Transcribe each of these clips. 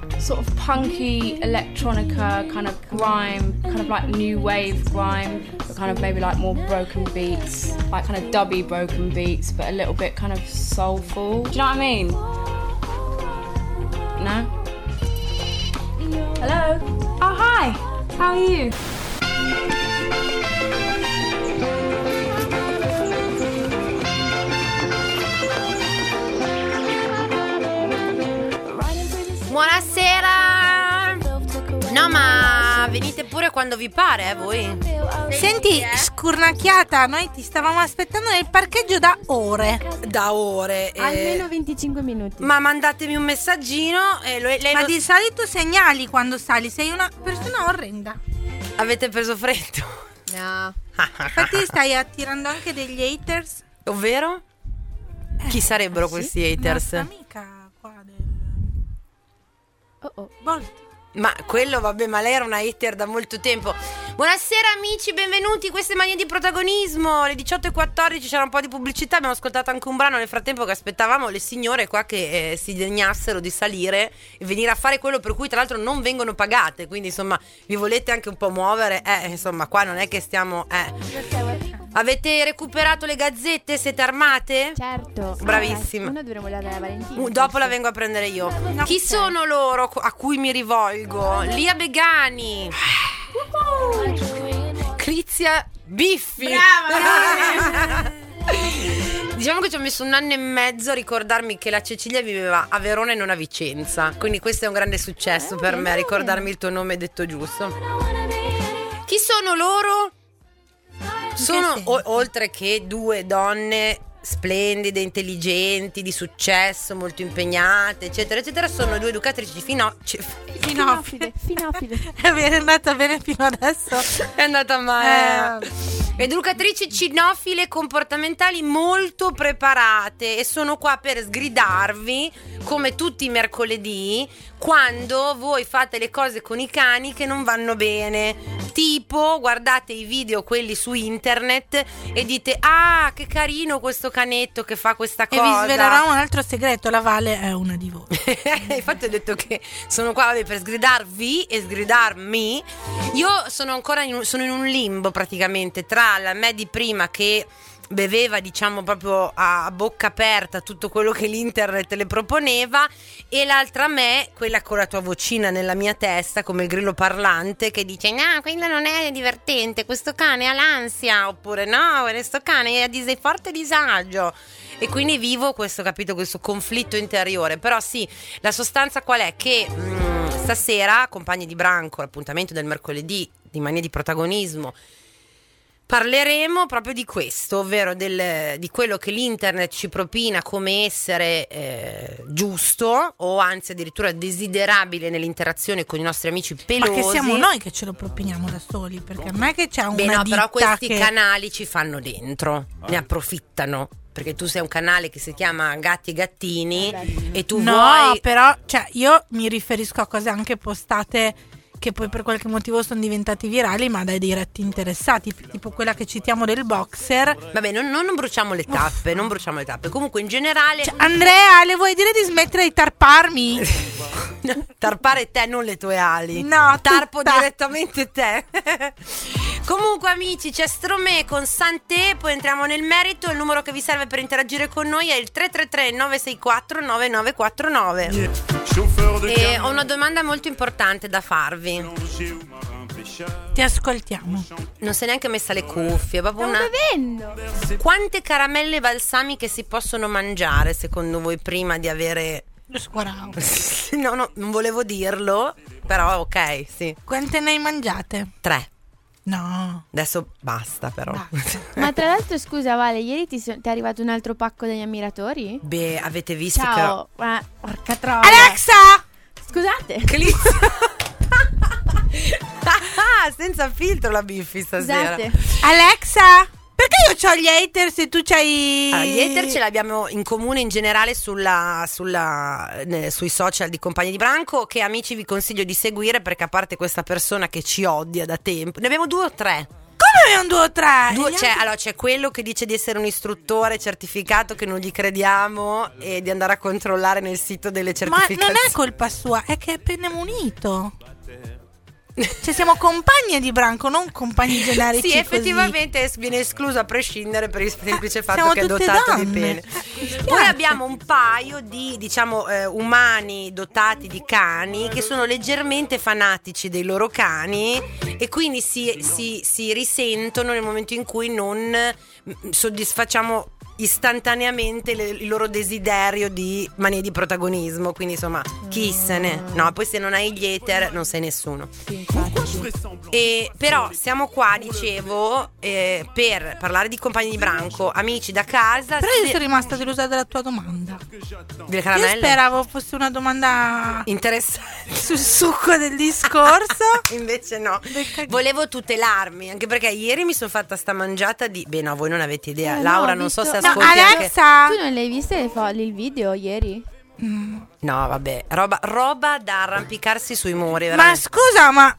sort of punky electronica, kind of grime, kind of like new wave grime, but kind of maybe like more broken beats, like kind of dubby broken beats, but a little bit kind of soulful. Do you know what I mean? No? Hello? Oh, hi! How are you? Buonasera! No, ma venite pure quando vi pare, voi. Senti, scurnacchiata, noi ti stavamo aspettando nel parcheggio da ore. Da ore. Almeno 25 minuti. Ma mandatemi un messaggino e Ma di solito segnali quando sali, sei una persona orrenda. Avete preso freddo? No. Infatti stai attirando anche degli haters. Ovvero? Chi sarebbero questi haters? Nostra amica qua del Oh. Bolt. Ma quello, vabbè, ma lei era una hater da molto tempo. Buonasera amici, benvenuti, queste manie di protagonismo. Alle 18:14 c'era un po' di pubblicità, abbiamo ascoltato anche un brano nel frattempo che aspettavamo le signore qua che si degnassero di salire e venire a fare quello per cui tra l'altro non vengono pagate. Quindi insomma vi volete anche un po' muovere, insomma qua non è che stiamo Avete recuperato le gazzette? Siete armate? Certo. Bravissima. Una dovremmo dare a Valentina. Dopo la vengo a prendere io. Chi sono loro a cui mi rivolgo? Lia Begani, Crizia Biffi. Brava! Diciamo che ci ho messo 1 anno e mezzo a ricordarmi che la Cecilia viveva a Verona e non a Vicenza. Quindi questo è un grande successo per me, ricordarmi il tuo nome detto giusto. Chi sono loro? Sono oltre che 2 donne splendide, intelligenti, di successo, molto impegnate, eccetera, eccetera. Sono 2 educatrici Finofide. È andata bene fino adesso. È andata male. Educatrici cinofile comportamentali molto preparate e sono qua per sgridarvi come tutti i mercoledì quando voi fate le cose con i cani che non vanno bene. Tipo guardate i video quelli su internet e dite: ah, che carino questo canetto che fa questa cosa. E vi svelerò un altro segreto: la Vale è una di voi. Infatti ho detto che sono qua per sgridarvi e sgridarmi. Io sono ancora sono in un limbo praticamente tra la me di prima che beveva, diciamo, proprio a bocca aperta tutto quello che l'internet le proponeva, e l'altra me, quella con la tua vocina nella mia testa come il grillo parlante che dice: no, quello non è divertente, questo cane ha l'ansia, oppure no, questo cane è forte disagio. E quindi vivo questo, capito, questo conflitto interiore. Però sì, la sostanza qual è? Che stasera, compagni di branco, l'appuntamento del mercoledì di Mania di Protagonismo, parleremo proprio di questo, ovvero di quello che l'internet ci propina come essere giusto, o anzi addirittura desiderabile nell'interazione con i nostri amici pelosi. Ma che siamo noi che ce lo propiniamo da soli, perché non è che c'è una ditta però questi che... canali ci fanno dentro, ne approfittano. Perché tu sei un canale che si chiama Gatti e Gattini e tu vuoi... No, però, cioè, io mi riferisco a cose anche postate che poi per qualche motivo sono diventati virali, ma dai diretti interessati, tipo quella che citiamo del boxer. Vabbè, non bruciamo le tappe, non bruciamo le tappe. Comunque in generale... Cioè, Andrea, le vuoi dire di smettere di tarparmi? Tarpare te, non le tue ali. No, tarpo direttamente te. Comunque amici, c'è Stromae con Santé, poi entriamo nel merito. Il numero che vi serve per interagire con noi è il 333 964 9949. E ho una domanda molto importante da farvi. Ti ascoltiamo. Non si è neanche messa le cuffie, proprio Stiamo bevendo. Quante caramelle balsamiche si possono mangiare secondo voi prima di avere... Lo squarao. No, non volevo dirlo, però ok, sì. Quante ne hai mangiate? 3. No. Adesso basta però. Basta. Ma tra l'altro, scusa Vale, ieri ti è arrivato un altro pacco degli ammiratori? Beh, avete visto Ciao. Ma porca troia. Alexa! Scusate. Senza filtro la Biffi stasera. Scusate. Alexa! Perché io c'ho gli haters e tu c'hai... Allora, gli hater ce l'abbiamo in comune in generale sui social di Compagni di Branco, che amici vi consiglio di seguire, perché a parte questa persona che ci odia da tempo, ne abbiamo 2 o 3. Come un 2 o 3? Allora, c'è quello che dice di essere un istruttore certificato che non gli crediamo e di andare a controllare nel sito delle Ma certificazioni. non è colpa sua, è che è appena munito. Cioè siamo compagni di branco, non compagni generici. Sì, effettivamente viene escluso a prescindere per il semplice fatto siamo che è tutte dotato donne. di pene. Mi spiace. Poi abbiamo un paio di, diciamo, umani dotati di cani che sono leggermente fanatici dei loro cani e quindi si risentono nel momento in cui non soddisfacciamo istantaneamente il loro desiderio di manie di protagonismo. Quindi insomma, chi se ne? No, poi se non hai gli hater non sei nessuno. Sì, infatti. Però siamo qua, dicevo, per parlare di compagni di branco, amici da casa. Però io sono rimasta delusa dalla tua domanda. Delle Io caramelle? speravo fosse una domanda Interessante. sul succo del discorso. Invece no. Del cag- Volevo tutelarmi, anche perché ieri mi sono fatta sta mangiata di... Beh no, voi non avete idea. No, Laura ho non so visto- se No, ascolti anche... Alexa. Tu non le hai viste il video ieri? No, vabbè, roba da arrampicarsi sui muri, Ma veramente. scusa, ma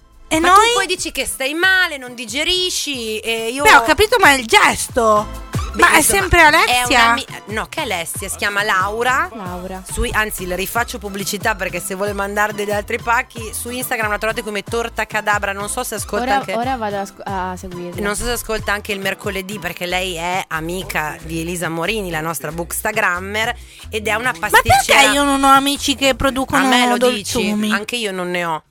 e Ma noi? tu poi dici che stai male, non digerisci e io... Beh, ho capito, ma è il gesto. Beh, Ma è insomma, sempre è Alessia? no, che Alessia, si chiama Laura. Laura. Anzi, le rifaccio pubblicità perché se vuole mandare degli altri pacchi su Instagram la trovate come Torta Cadabra. Non so se ascolta anche... Ora vado a seguirla. Non so se ascolta anche il mercoledì perché lei è amica di Elisa Morini, la nostra bookstagrammer, ed è una Ma pasticcera. perché io non ho amici che producono A me lo dolciumi? dici, anche io non ne ho.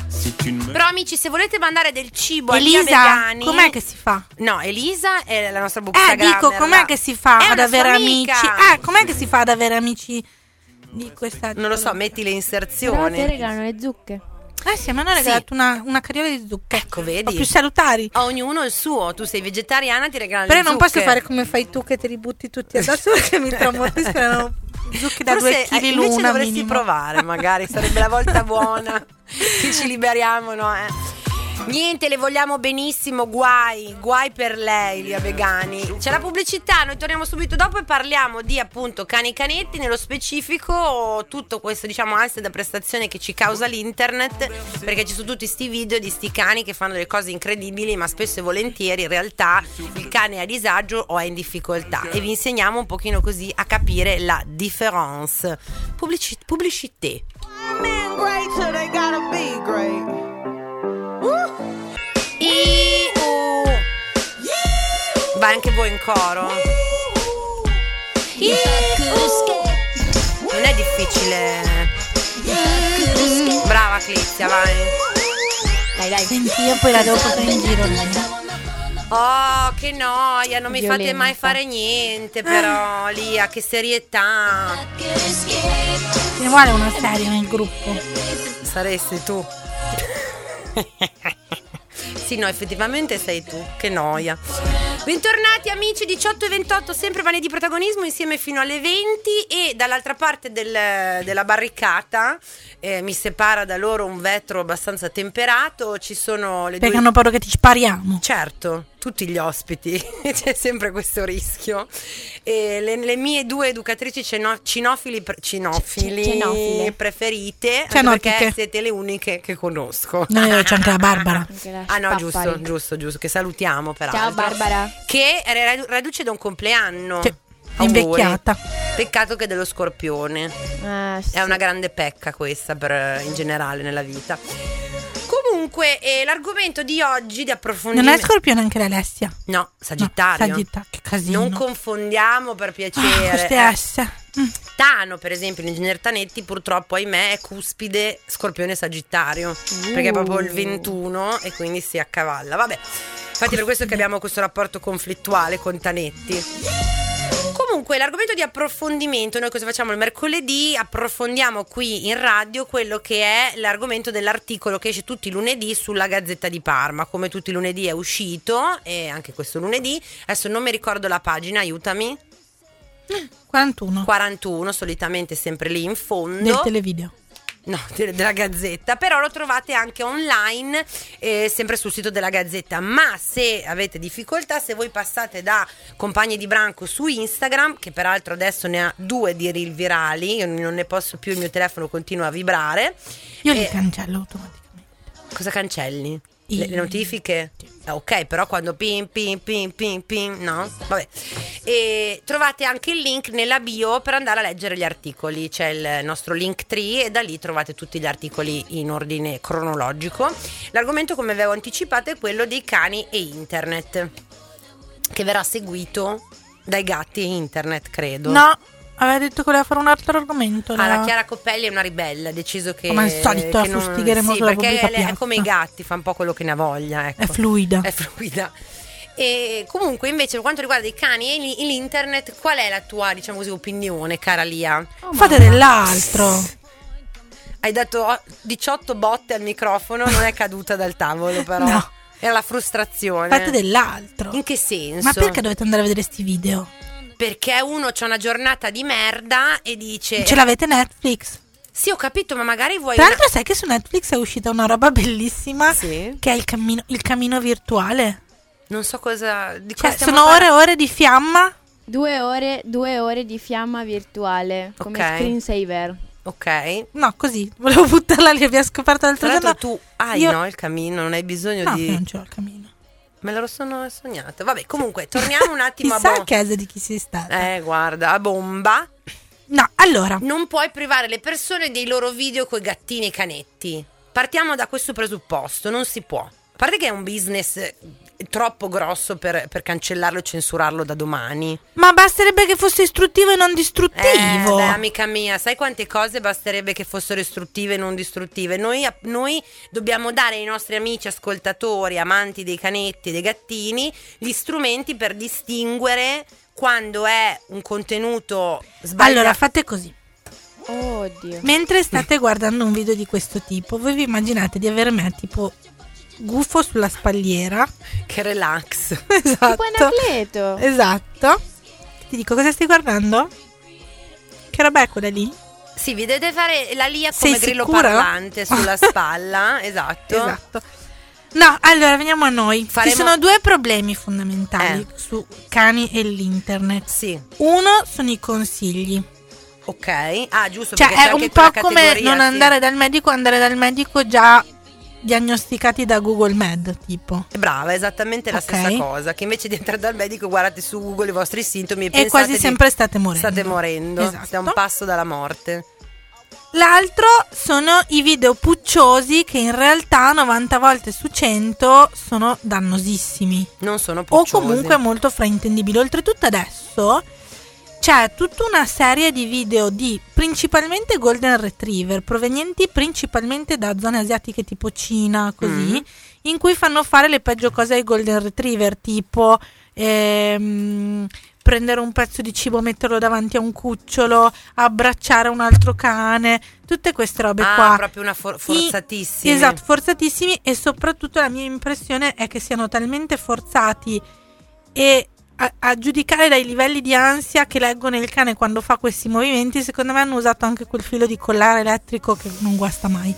Però amici, se volete mandare del cibo a via Elisa, vegani, com'è che si fa? No, Elisa è la nostra bookstagrammer. Dico, com'è che si fa È ad una avere sua amici? amica. Com'è che si fa ad avere amici di questa... Non lo so, metti le Però inserzioni. ti regalano le zucche. Sì, mi hanno regalato una carriola di zucche. Ecco, vedi? O più salutari. A ognuno il suo. Tu sei vegetariana, ti regalano Però le non zucche. posso fare come fai tu che te li butti tutti addosso perché mi traumatiscono zucche da 2 Forse kg invece l'una dovresti minimo. provare, magari sarebbe la volta buona che ci liberiamo, no? Niente, le vogliamo benissimo, guai per lei, Lia Vegani. C'è la pubblicità, noi torniamo subito dopo e parliamo di appunto cani e canetti, nello specifico tutto questo, diciamo, ansia da prestazione che ci causa l'internet, perché ci sono tutti sti video di sti cani che fanno delle cose incredibili, ma spesso e volentieri in realtà il cane è a disagio o è in difficoltà, e vi insegniamo un pochino così a capire la difference. Pubblicité. Men great till they gotta be great. Vai anche voi in coro. Non è difficile. Brava Clizia, vai. Dai. Senti, io poi la devo portare in giro. Oh, che noia, non mi fate Violenza. mai fare niente, però Lia, che serietà. Ce ne vuole una serie nel gruppo. Saresti tu. Sì, no, effettivamente sei tu, che noia. Bentornati amici, 18 e 28, sempre mani di protagonismo insieme fino alle 20, e dall'altra parte della barricata mi separa da loro un vetro abbastanza temperato, ci sono le Perché due... hanno paura che ti spariamo. Certo, tutti gli ospiti, c'è sempre questo rischio. E le mie due educatrici cinofile preferite, anche Cianotiche. perché siete le uniche che conosco. No, c'è anche la Barbara. Anche la Ah no, Pappari. giusto, che salutiamo peraltro. Ciao Barbara. Che reduce da un compleanno. Sì, Auguri. invecchiata. Peccato che è dello Scorpione. Sì. È una grande pecca questa in generale nella vita. Comunque, l'argomento di oggi di approfondimento... Non è Scorpione anche l'Alessia? No, Sagittario. No, Sagittario, che casino. Non confondiamo, per piacere. Queste S. Tano, per esempio, l'ingegner Tanetti, purtroppo, ahimè, è cuspide Scorpione Sagittario, perché è proprio il 21 e quindi si accavalla. Vabbè, infatti per questo che abbiamo questo rapporto conflittuale con Tanetti. Comunque, l'argomento di approfondimento, noi cosa facciamo il mercoledì? Approfondiamo qui in radio quello che è l'argomento dell'articolo che esce tutti i lunedì sulla Gazzetta di Parma. Come tutti i lunedì è uscito, e anche questo lunedì, adesso non mi ricordo la pagina, aiutami. 41, solitamente sempre lì in fondo. Del televideo. No, della Gazzetta, però lo trovate anche online, sempre sul sito della Gazzetta. Ma se avete difficoltà, se voi passate da Compagni di Branco su Instagram, che peraltro adesso ne ha 2 di reel virali, io non ne posso più, il mio telefono continua a vibrare. Io li cancello automaticamente. Cosa cancelli? Le notifiche? Ok, però quando pim, no? Vabbè. E trovate anche il link nella bio per andare a leggere gli articoli. C'è il nostro Linktree e da lì trovate tutti gli articoli in ordine cronologico. L'argomento, come avevo anticipato, è quello dei cani e internet, che verrà seguito dai gatti e internet, credo. No, aveva detto che voleva fare un altro argomento. La Chiara Coppelli è una ribelle, ha deciso che come al solito che fustigheremo sulla perché pubblica lei è piazza. come i gatti, fa un po' quello che ne ha voglia, ecco. È fluida. E comunque invece per quanto riguarda i cani e l'internet, qual è la tua, diciamo così, opinione, cara Lia? Fate dell'altro. Hai dato 18 botte al microfono, non è caduta dal tavolo però. No. Era la frustrazione. Fate dell'altro. In che senso? Ma perché dovete andare a vedere sti video? Perché uno c'ha una giornata di merda e dice Ce l'avete Netflix? sì, ho capito, ma magari vuoi Tra l'altro sai che su Netflix è uscita una roba bellissima, Sì. che è il camino virtuale. non so cosa di Cioè, cosa stiamo sono parlando. ore e ore di fiamma. 2 ore di fiamma virtuale come Ok. screensaver. Ok. No, così, volevo buttarla lì, abbiamo scoperto l'altro Tra l'altro giorno. tu hai Io- no, il camino, non hai bisogno No, di... non c'ho il camino. Me l'ero sognato. Vabbè, comunque, torniamo un attimo Chissà a a casa di chi sei stata. guarda, a bomba. No, allora, Non puoi privare le persone dei loro video coi gattini e i canetti. Partiamo da questo presupposto, non si può. A parte che è un business troppo grosso per cancellarlo e censurarlo da domani. ma basterebbe che fosse istruttivo e non distruttivo. Beh, amica mia, sai quante cose basterebbe che fossero istruttive e non distruttive? Noi dobbiamo dare ai nostri amici ascoltatori, amanti dei canetti e dei gattini, gli strumenti per distinguere quando è un contenuto sbagliato. Allora, fate così. Oddio. Mentre state guardando un video di questo tipo, voi vi immaginate di avere me tipo gufo sulla spalliera. Che relax. Esatto. Tipo Anacleto. Esatto. Ti dico, cosa stai guardando? Che roba è quella lì? Sì, vi dovete fare la Lia come Sei grillo sicura? parlante sulla spalla. Esatto. Esatto. No, allora veniamo a noi. Faremo- Ci sono due problemi fondamentali Eh. su cani e l'internet. Sì, Uno sono i consigli. ok. Ah, giusto, Cioè perché c'è è anche un quella po' come categoria, non sì. andare dal medico già diagnosticati da Google Med, tipo. Brava, è esattamente la Ok. stessa cosa. Che invece di entrare dal medico guardate su Google i vostri sintomi e E pensate quasi di- sempre state morendo. State morendo. Esatto. Siamo a un passo dalla morte. L'altro sono i video pucciosi che in realtà 90 volte su 100 sono dannosissimi Non sono o pucciosi. comunque molto fraintendibili. Oltretutto adesso c'è tutta una serie di video di principalmente Golden Retriever provenienti principalmente da zone asiatiche tipo Cina, così, in cui fanno fare le peggio cose ai Golden Retriever, tipo prendere un pezzo di cibo, metterlo davanti a un cucciolo, abbracciare un altro cane, tutte queste robe Ah, qua. proprio una forzatissimi. Esatto, forzatissimi, e soprattutto la mia impressione è che siano talmente forzati e a giudicare dai livelli di ansia che leggono il cane quando fa questi movimenti, secondo me hanno usato anche quel filo di collare elettrico che non guasta mai.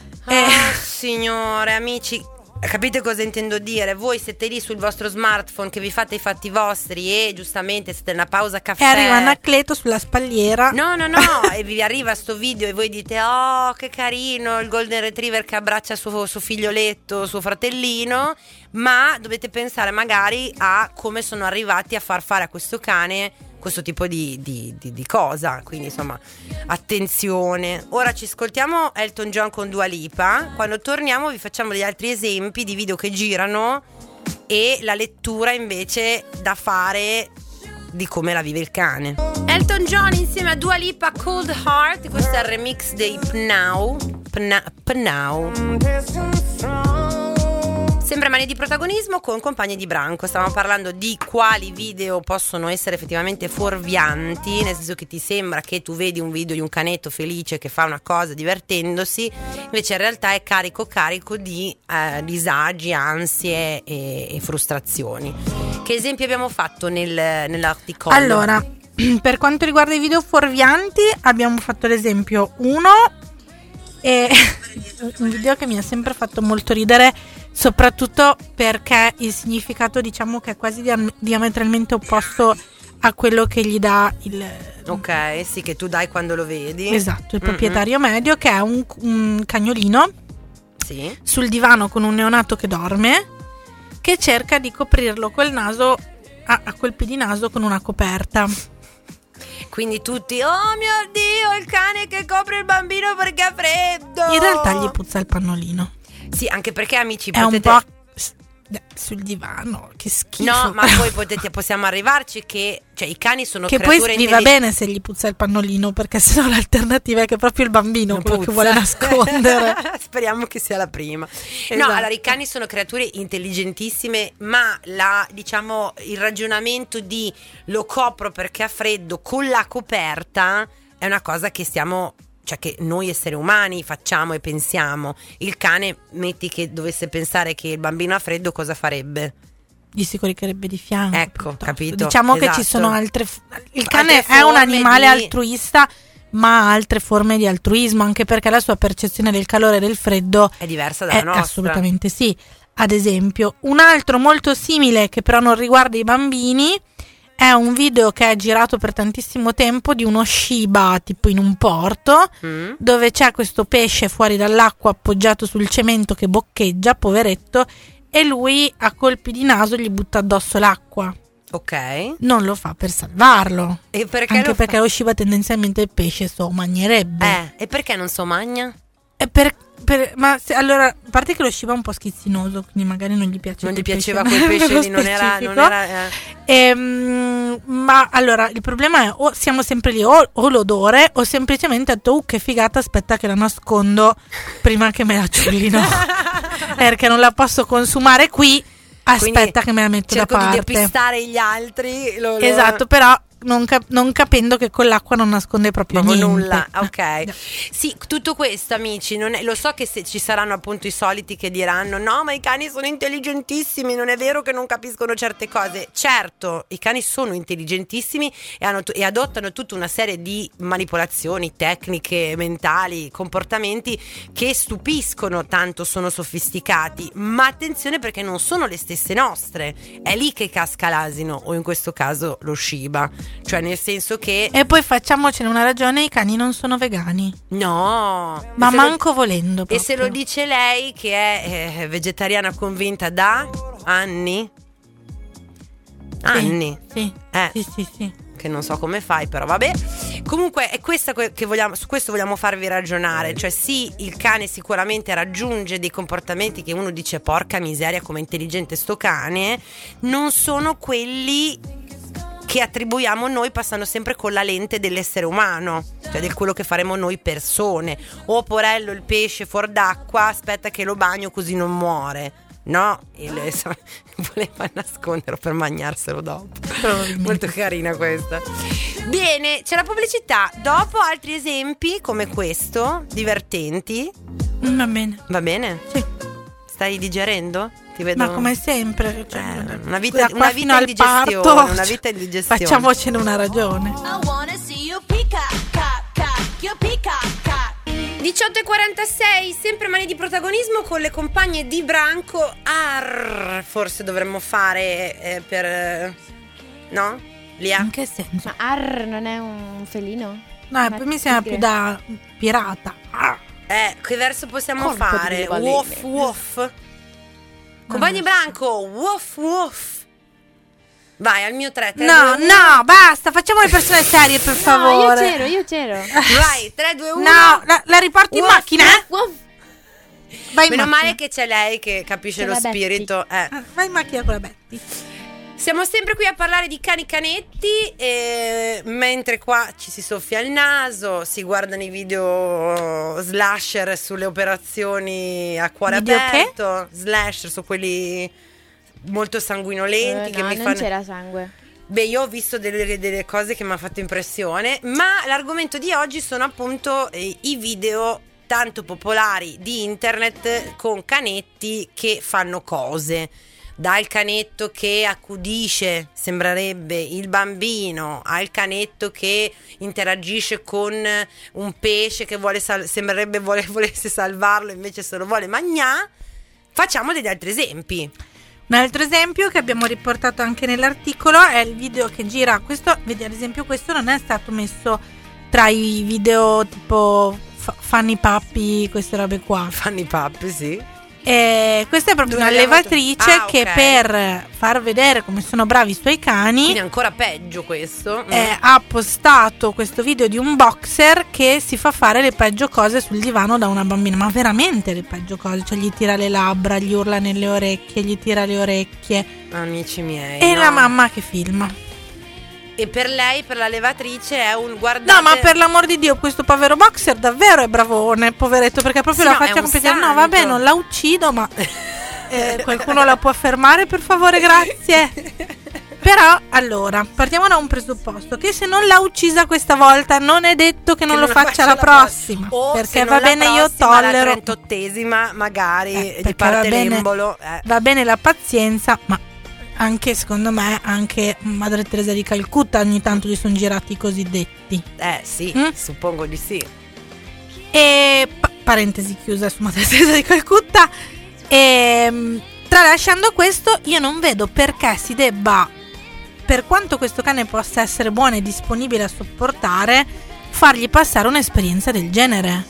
Signore, amici, capite cosa intendo dire? Voi siete lì sul vostro smartphone che vi fate i fatti vostri e giustamente siete in una pausa caffè. E arriva Anacleto sulla spalliera. No, e vi arriva sto video e voi dite: oh, che carino il Golden Retriever che abbraccia suo figlioletto, suo fratellino. Ma dovete pensare magari a come sono arrivati a far fare a questo cane questo tipo di cosa. Quindi insomma, attenzione. Ora ci ascoltiamo Elton John con Dua Lipa. Quando torniamo vi facciamo degli altri esempi di video che girano e la lettura invece da fare di come la vive il cane. Elton John insieme a Dua Lipa, Cold Heart. Questo è il remix dei Pnau. Sempre mani di protagonismo con compagni di branco. Stavamo parlando di quali video possono essere effettivamente fuorvianti, nel senso che ti sembra che tu vedi un video di un canetto felice che fa una cosa divertendosi, invece in realtà è carico di disagi, ansie e frustrazioni. Che esempi abbiamo fatto nell'articolo? Allora, per quanto riguarda i video fuorvianti, abbiamo fatto l'esempio 1, e un video che mi ha sempre fatto molto ridere, soprattutto perché il significato, diciamo, che è quasi diametralmente opposto a quello che gli dà il... Ok, sì, che tu dai quando lo vedi. Esatto, il proprietario medio, che è un cagnolino Sì. sul divano con un neonato che dorme, che cerca di coprirlo col naso a colpi di naso con una coperta. Quindi tutti, oh mio Dio, il cane che copre il bambino perché ha freddo. In realtà gli puzza il pannolino. Sì, anche perché, amici, È un potete... po' sul divano, che schifo. No, ma poi possiamo arrivarci che, cioè, i cani sono che creature poi gli va bene se gli puzza il pannolino, perché sennò l'alternativa è che è proprio il bambino quello che vuole nascondere. Speriamo che sia la prima. No, Esatto. allora i cani sono creature intelligentissime, ma diciamo il ragionamento di lo copro perché ha freddo con la coperta è una cosa che cioè che noi esseri umani facciamo e pensiamo. Il cane, metti che dovesse pensare che il bambino ha freddo, cosa farebbe? Gli si coricherebbe di fianco. Ecco, piuttosto. capito. Diciamo che Esatto. ci sono il cane Altre è un forme animale di- altruista, ma ha altre forme di altruismo, anche perché la sua percezione del calore e del freddo È diversa dalla nostra. assolutamente sì. Ad esempio, un altro molto simile che però non riguarda i bambini è un video che è girato per tantissimo tempo di uno Shiba tipo in un porto, dove c'è questo pesce fuori dall'acqua appoggiato sul cemento che boccheggia, poveretto, e lui a colpi di naso gli butta addosso l'acqua. Ok. Non lo fa per salvarlo, E perché anche lo fa? perché lo Shiba tendenzialmente il pesce so mangerebbe. E perché non so magna? Allora, a parte che lo Shiba è un po' schizzinoso, quindi magari non gli piace. Non gli quel piaceva pesce, quel pesce nello lì, non era specifico. Ma allora il problema è o siamo sempre lì o l'odore, o semplicemente ha detto che figata, aspetta che la nascondo prima che me la ciullino perché non la posso consumare qui, aspetta Quindi che me la metto da cerco di parte. depistare gli altri. Esatto, però non capendo che con l'acqua non nasconde proprio Proprio niente. nulla, ok. Sì, tutto questo, amici, lo so che ci saranno appunto i soliti che diranno no, ma i cani sono intelligentissimi, non è vero che non capiscono certe cose. Certo, i cani sono intelligentissimi e adottano tutta una serie di manipolazioni, tecniche mentali, comportamenti che stupiscono, tanto sono sofisticati, ma attenzione perché non sono le stesse nostre. È lì che casca l'asino, o in questo caso lo Shiba. Cioè, nel senso che E poi facciamocene una ragione, i cani non sono vegani, no, ma E se manco volendo e proprio. se lo dice lei che è vegetariana convinta da anni? Anni. Sì, Eh. sì. Che non so come fai, però vabbè. Comunque è questa che vogliamo, su questo vogliamo farvi ragionare. Cioè sì, il cane sicuramente raggiunge dei comportamenti che uno dice porca miseria come intelligente sto cane. Non sono quelli che attribuiamo noi, passando sempre con la lente dell'essere umano, cioè del quello che faremo noi persone. O porello il pesce fuor d'acqua, aspetta che lo bagno così non muore. No, voleva nasconderlo per mangiarselo dopo. Molto carina questa. Bene, c'è la pubblicità. Dopo altri esempi come questo, divertenti. Va bene. Va bene? Sì. Stai digerendo? Ti vedo. Ma come sempre, cioè, una vita da qua in fino al digestione, parto, una vita in digestione. Facciamocene una ragione. I wanna see you peacock, cock, cock, your peacock, cock. 18:46, sempre mani di protagonismo con le compagne di branco. Forse dovremmo fare per no? Lia? In che senso? Ma Arr non è un felino? No, Ma poi mi sembra che più dire? da pirata. Che verso possiamo Colpo fare? delle balene. Woof woof. Compagni branco, woof woof. Vai al mio 3. No, basta, facciamo le persone serie, per favore. No, io c'ero. Vai, 3, 2, 1. No, la riporti in Uff. macchina? Uff. Vai in Meno macchina. male che c'è lei che capisce C'è lo la Betty. spirito. Vai in macchina con la Betty. Siamo sempre qui a parlare di cani canetti, mentre qua ci si soffia il naso, si guardano i video slasher sulle operazioni a cuore Video aperto. Slasher su quelli molto sanguinolenti che No, mi non fanno. c'era sangue. Beh, io ho visto delle cose che mi hanno fatto impressione, ma l'argomento di oggi sono appunto i video tanto popolari di internet con canetti che fanno cose. Dal canetto che accudisce, sembrerebbe, il bambino, al canetto che interagisce con un pesce che sembrerebbe volesse salvarlo, invece se lo vuole mangiare. Facciamo degli altri esempi. Un altro esempio che abbiamo riportato anche nell'articolo è il video che gira. Questo, vedi, ad esempio, questo non è stato messo tra i video tipo Fanny Pappi, queste robe qua. Fanno i pappi, sì. E questa è proprio Dove un'allevatrice abbiamo- che ok. per far vedere come sono bravi i suoi cani Quindi è ancora peggio questo. ha postato questo video di un boxer che si fa fare le peggio cose sul divano da una bambina, ma veramente le peggio cose, cioè gli tira le labbra, gli urla nelle orecchie, gli tira le orecchie Amici miei. e no. la mamma che filma. E per lei, per la levatrice, è un guardate. No, ma per l'amor di Dio, questo povero boxer davvero è bravone, poveretto, perché proprio Sì, la no, è faccia un completamente. No, santo. vabbè, non la uccido, ma qualcuno la può fermare, per favore, grazie. Però, allora, partiamo da un presupposto: che se non l'ha uccisa questa volta, non è detto che non lo la faccia la prossima. O perché se va non la bene, io prossima, tollero. La 38esima, magari, gli Perché parte va bene- l'embolo. Va bene la pazienza, ma anche, secondo me, anche Madre Teresa di Calcutta ogni tanto gli sono girati i cosiddetti. Sì, Mm? suppongo di sì. E parentesi chiusa su Madre Teresa di Calcutta. E tralasciando questo, io non vedo perché si debba, per quanto questo cane possa essere buono e disponibile a sopportare, fargli passare un'esperienza del genere.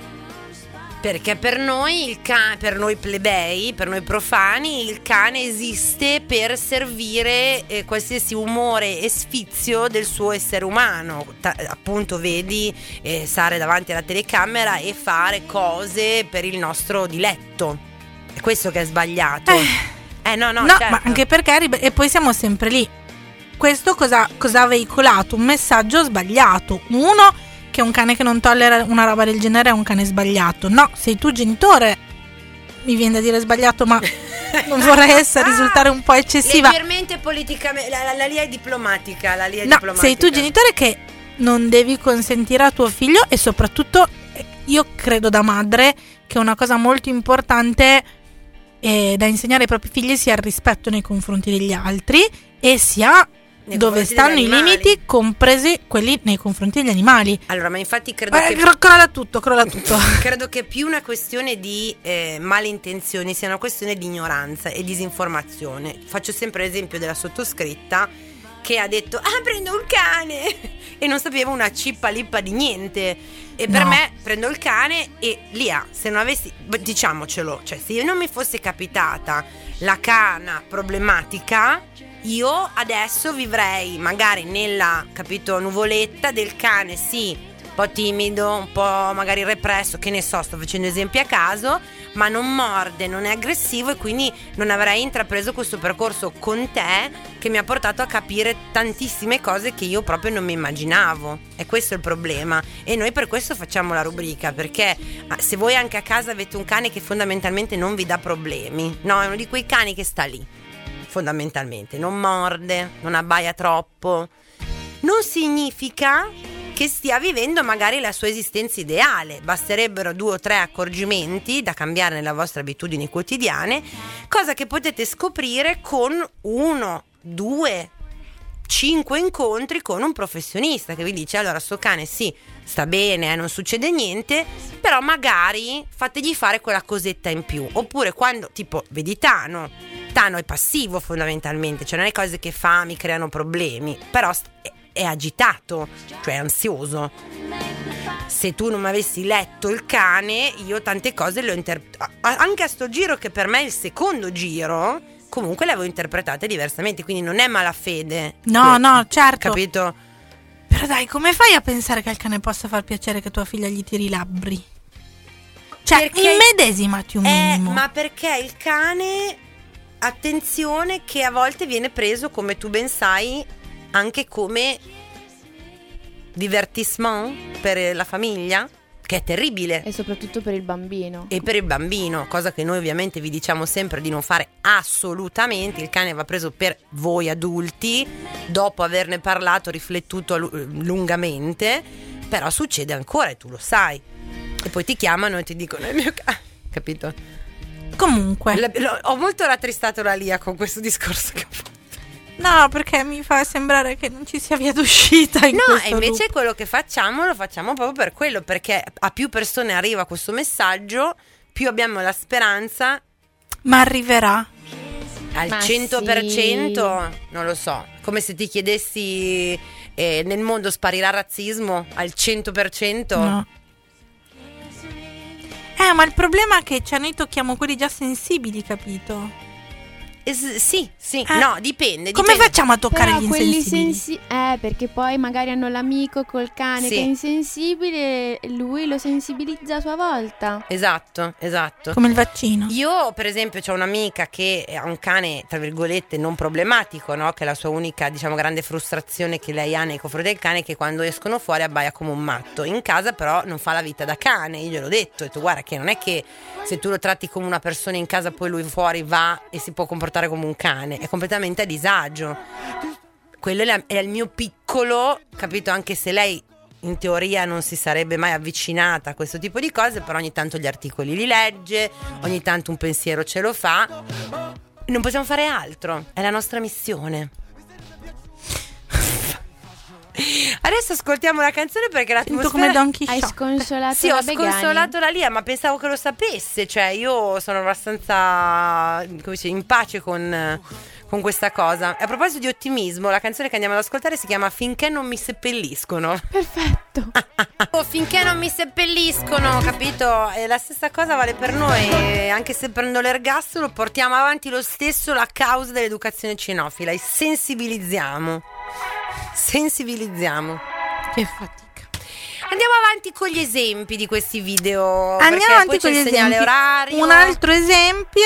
Perché per noi per noi plebei, per noi profani, il cane esiste per servire qualsiasi umore e sfizio del suo essere umano. Appunto, vedi, stare davanti alla telecamera e fare cose per il nostro diletto. È questo che è sbagliato. No, No, certo. ma anche perché e poi siamo sempre lì. Questo cosa ha veicolato? Un messaggio sbagliato. Uno, che un cane che non tollera una roba del genere è un cane sbagliato. No, sei tu genitore. Mi viene da dire sbagliato, ma non vorrei risultare un po' eccessiva. Leggermente politicamente, la linea è diplomatica. La linea è No, diplomatica. sei tu genitore che non devi consentire a tuo figlio, e soprattutto io credo da madre che una cosa molto importante da insegnare ai propri figli sia il rispetto nei confronti degli altri e sia Nei dove confronti stanno degli i animali. limiti, compresi quelli nei confronti degli animali. Allora, ma infatti credo che Crolla tutto. credo che più una questione di male intenzioni sia una questione di ignoranza e disinformazione. Faccio sempre l'esempio della sottoscritta che ha detto prendo un cane e non sapeva una cippa lippa di niente. E per No. me prendo il cane e se non avessi, diciamocelo, cioè se io non mi fosse capitata la cana problematica, io adesso vivrei magari nella, capito, nuvoletta del cane, sì, un po' timido, un po' magari represso, che ne so, sto facendo esempi a caso, ma non morde, non è aggressivo, e quindi non avrei intrapreso questo percorso con te che mi ha portato a capire tantissime cose che io proprio non mi immaginavo. E questo è il problema, e noi per questo facciamo la rubrica, perché se voi anche a casa avete un cane che fondamentalmente non vi dà problemi, no, è uno di quei cani che sta lì, fondamentalmente non morde, non abbaia troppo, non significa che stia vivendo magari la sua esistenza ideale. Basterebbero 2 o 3 accorgimenti da cambiare nelle vostre abitudini quotidiane, cosa che potete scoprire con 1, 2, 5 incontri con un professionista che vi dice: allora, sto cane sì, sta bene, non succede niente, però magari fategli fare quella cosetta in più. Oppure quando, tipo, vedi Tano è passivo fondamentalmente, cioè non è cose che fa mi creano problemi, però è agitato, cioè ansioso. Se tu non mi avessi letto il cane, io tante cose le ho anche a sto giro, che per me è il secondo giro, comunque le avevo interpretate diversamente, quindi non è malafede. No, certo. Capito? Però dai, come fai a pensare che al cane possa far piacere che tua figlia gli tiri i labbri? Cioè, Perché- immedesimati un minimo. Ma perché il cane, attenzione, che a volte viene preso, come tu ben sai, anche come divertissement per la famiglia, che è terribile. E soprattutto per il bambino. E per il bambino, cosa che noi ovviamente vi diciamo sempre di non fare assolutamente. Il cane va preso per voi adulti, dopo averne parlato, riflettuto lungamente, però succede ancora e tu lo sai. E poi ti chiamano e ti dicono: è il mio cane, capito? Comunque, Ho molto rattristato la Lia con questo discorso che ho fatto. no, perché mi fa sembrare che non ci sia via d'uscita in No, questo e invece loop. quello che facciamo lo facciamo proprio per quello, perché a più persone arriva questo messaggio, più abbiamo la speranza. Ma arriverà. Al Ma 100%, non lo so, come se ti chiedessi nel mondo sparirà il razzismo al 100%. No. Ma il problema è che noi tocchiamo quelli già sensibili, capito? Sì, no, dipende. Come facciamo a toccare Però gli quelli insensibili? perché poi magari hanno l'amico col cane che è insensibile e lui lo sensibilizza a sua volta. Esatto. Come il vaccino. Io per esempio ho un'amica che ha un cane tra virgolette non problematico, no? Che è la sua unica, diciamo, grande frustrazione che lei ha nei confronti del cane, che quando escono fuori abbaia come un matto. In casa però non fa la vita da cane. Io gliel'ho detto, guarda che non è che se tu lo tratti come una persona in casa poi lui fuori va e si può comportare come un cane, è completamente a disagio. Quello è il mio piccolo, capito? Anche se lei in teoria non si sarebbe mai avvicinata a questo tipo di cose, però ogni tanto gli articoli li legge, ogni tanto un pensiero ce lo fa. Non possiamo fare altro, è la nostra missione. Adesso ascoltiamo la canzone perché l'atmosfera... Come Don Chisciotte. Hai sconsolato Sì, la ho Begani. sconsolato la Lia, ma pensavo che lo sapesse. Cioè, io sono abbastanza, come si dice, in pace con questa cosa. A proposito di ottimismo, la canzone che andiamo ad ascoltare si chiama Finché non mi seppelliscono. Perfetto. Finché non mi seppelliscono, capito? E la stessa cosa vale per noi. E anche se prendo l'ergastolo, portiamo avanti lo stesso la causa dell'educazione cinofila e sensibilizziamo. Che fatica. Andiamo avanti con gli esempi di questi video. Andiamo perché avanti poi con c'è gli il segnale esempi. orario. Un altro esempio.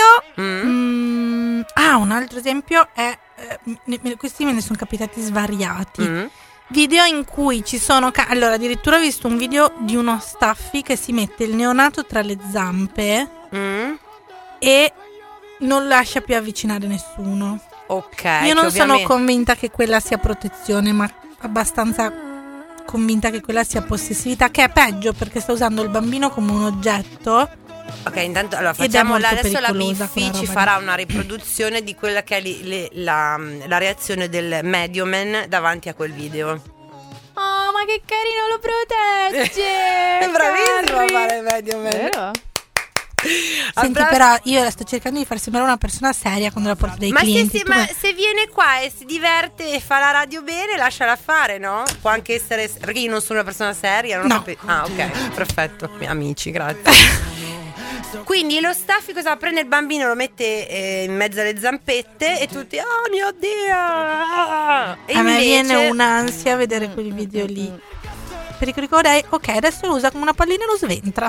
Un altro esempio è questi me ne sono capitati svariati. Video in cui ci sono allora addirittura ho visto un video di uno Staffy che si mette il neonato tra le zampe e non lascia più avvicinare nessuno. Ok. Io non sono convinta che quella sia protezione, ma abbastanza convinta che quella sia possessività, che è peggio perché sta usando il bambino come un oggetto. Ok, intanto allora Ed è facciamo molto adesso la pericolosa Biffi quella ci roba farà lì. una riproduzione di quella che è la reazione del Medioman davanti a quel video. Oh, ma che carino, lo protegge. È bravissimo a Carri. fare il Medioman. Vero? Senti, però io la sto cercando di far sembrare una persona seria quando la porto dai Ma clienti. se viene qua e si diverte e fa la radio bene, lasciala fare, no? Può anche essere. Perché io non sono una persona seria, non No. ok, perfetto. Amici, grazie. Quindi lo Staffy cosa prende il bambino, lo mette in mezzo alle zampette e tutti, oh mio Dio! E A me invece- viene un'ansia a vedere quel video lì. Perché ricorderei, ok, adesso lo usa come una pallina e lo sventra.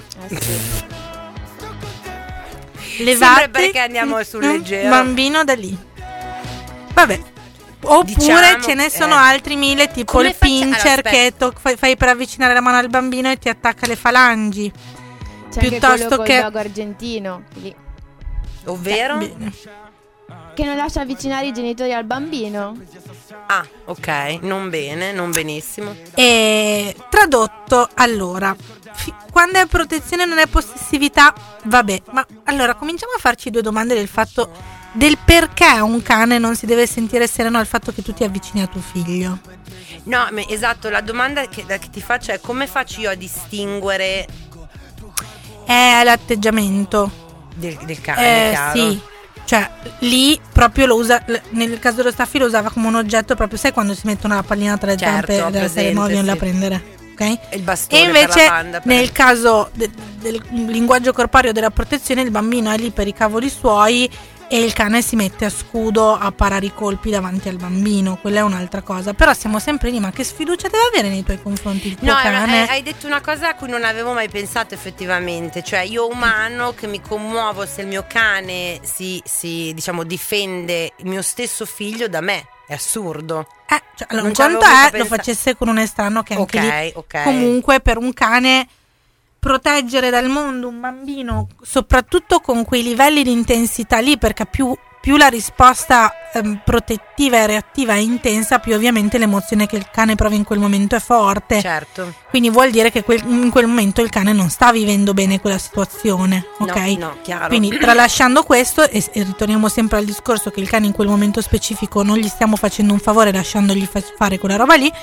Sempre perché andiamo sul leggero. Bambino da lì. Vabbè. Oppure Diciamo, ce ne sono altri mille, tipo come il allora, pincher che fai per avvicinare la mano al bambino e ti attacca le falangi. C'è anche Piuttosto quello col che- dogo argentino lì, Ovvero? Bene. che non lascia avvicinare i genitori al bambino. Ah, ok, non bene, non benissimo. E tradotto, allora, quando è protezione non è possessività, vabbè, ma allora cominciamo a farci due domande del fatto del perché un cane non si deve sentire sereno al fatto che tu ti avvicini a tuo figlio. No, esatto, la domanda che ti faccio è come faccio io a distinguere È l'atteggiamento. del cane, chiaro? Sì, cioè lì proprio lo usa, nel caso dello Staffy lo usava come un oggetto, proprio sai quando si mettono la pallina tra le Certo, zampe della serie presente, vogliono sì. la prendere, ok? E il bastone E invece per la panda, per- nel caso del linguaggio corporeo della protezione il bambino è lì per i cavoli suoi e il cane si mette a scudo a parare i colpi davanti al bambino, quella è un'altra cosa. Però siamo sempre lì, ma che sfiducia deve avere nei tuoi confronti il tuo No, cane? hai detto una cosa a cui non avevo mai pensato effettivamente. Cioè io umano che mi commuovo se il mio cane si diciamo difende il mio stesso figlio da me. È assurdo. Cioè, allora, Non un ci avevo conto mica è lo facesse con un estraneo che anche lì ok. comunque per un cane proteggere dal mondo un bambino, soprattutto con quei livelli di intensità lì, perché più la risposta protettiva e reattiva è intensa, più ovviamente l'emozione che il cane prova in quel momento è forte. Certo. Quindi vuol dire che in quel momento il cane non sta vivendo bene quella situazione, ok? No, chiaro. Quindi tralasciando questo e ritorniamo sempre al discorso che il cane in quel momento specifico non gli stiamo facendo un favore lasciandogli fare quella roba lì,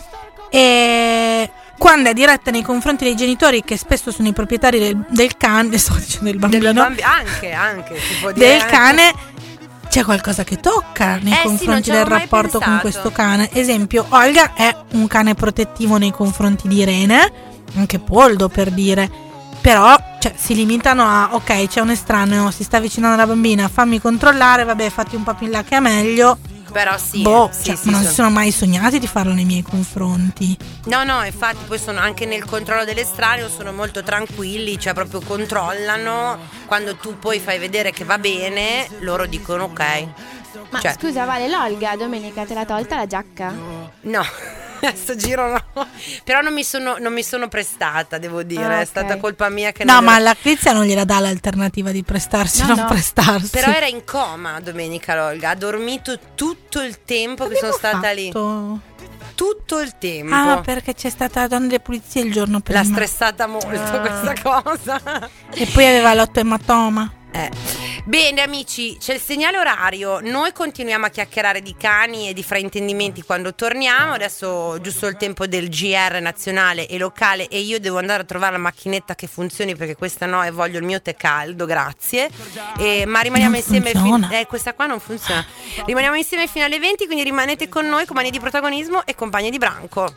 e quando è diretta nei confronti dei genitori che spesso sono i proprietari del cane, sto dicendo del bambino, anche si può dire del anche. cane, c'è qualcosa che tocca nei Sì, non confronti ci del avevo mai rapporto con pensato. questo cane. Esempio, Olga è un cane protettivo nei confronti di Irene, anche Poldo per dire, però cioè si limitano a ok, c'è un estraneo, si sta avvicinando alla bambina, fammi controllare, vabbè, fatti un po' più in là che è meglio. Però sì, non si sono mai sognati di farlo nei miei confronti. No, infatti poi sono anche nel controllo dell'estraneo, sono molto tranquilli, cioè proprio controllano. Quando tu poi fai vedere che va bene, loro dicono ok. Ma scusa, Vale, l'Olga domenica te l'ha tolta la giacca? No, a sto giro no. Però non mi sono prestata, devo dire. Okay. È stata colpa mia che no, ma la Crizia non gliela dà l'alternativa di prestarsi o non prestarsi. Però era in coma domenica l'Olga, ha dormito tutto il tempo che sono stata lì. Tutto il tempo. Ah, perché c'è stata la donna delle pulizie il giorno prima. L'ha stressata molto questa cosa. E poi aveva l'8 ematoma. Bene amici, c'è il segnale orario. Noi continuiamo a chiacchierare di cani e di fraintendimenti quando torniamo. Adesso giusto il tempo del GR nazionale e locale e io devo andare a trovare la macchinetta che funzioni, perché questa no, e voglio il mio tè caldo, grazie. Ma rimaniamo insieme questa qua non funziona. Rimaniamo insieme fino alle 20, quindi rimanete con noi, compagni di protagonismo e compagni di branco.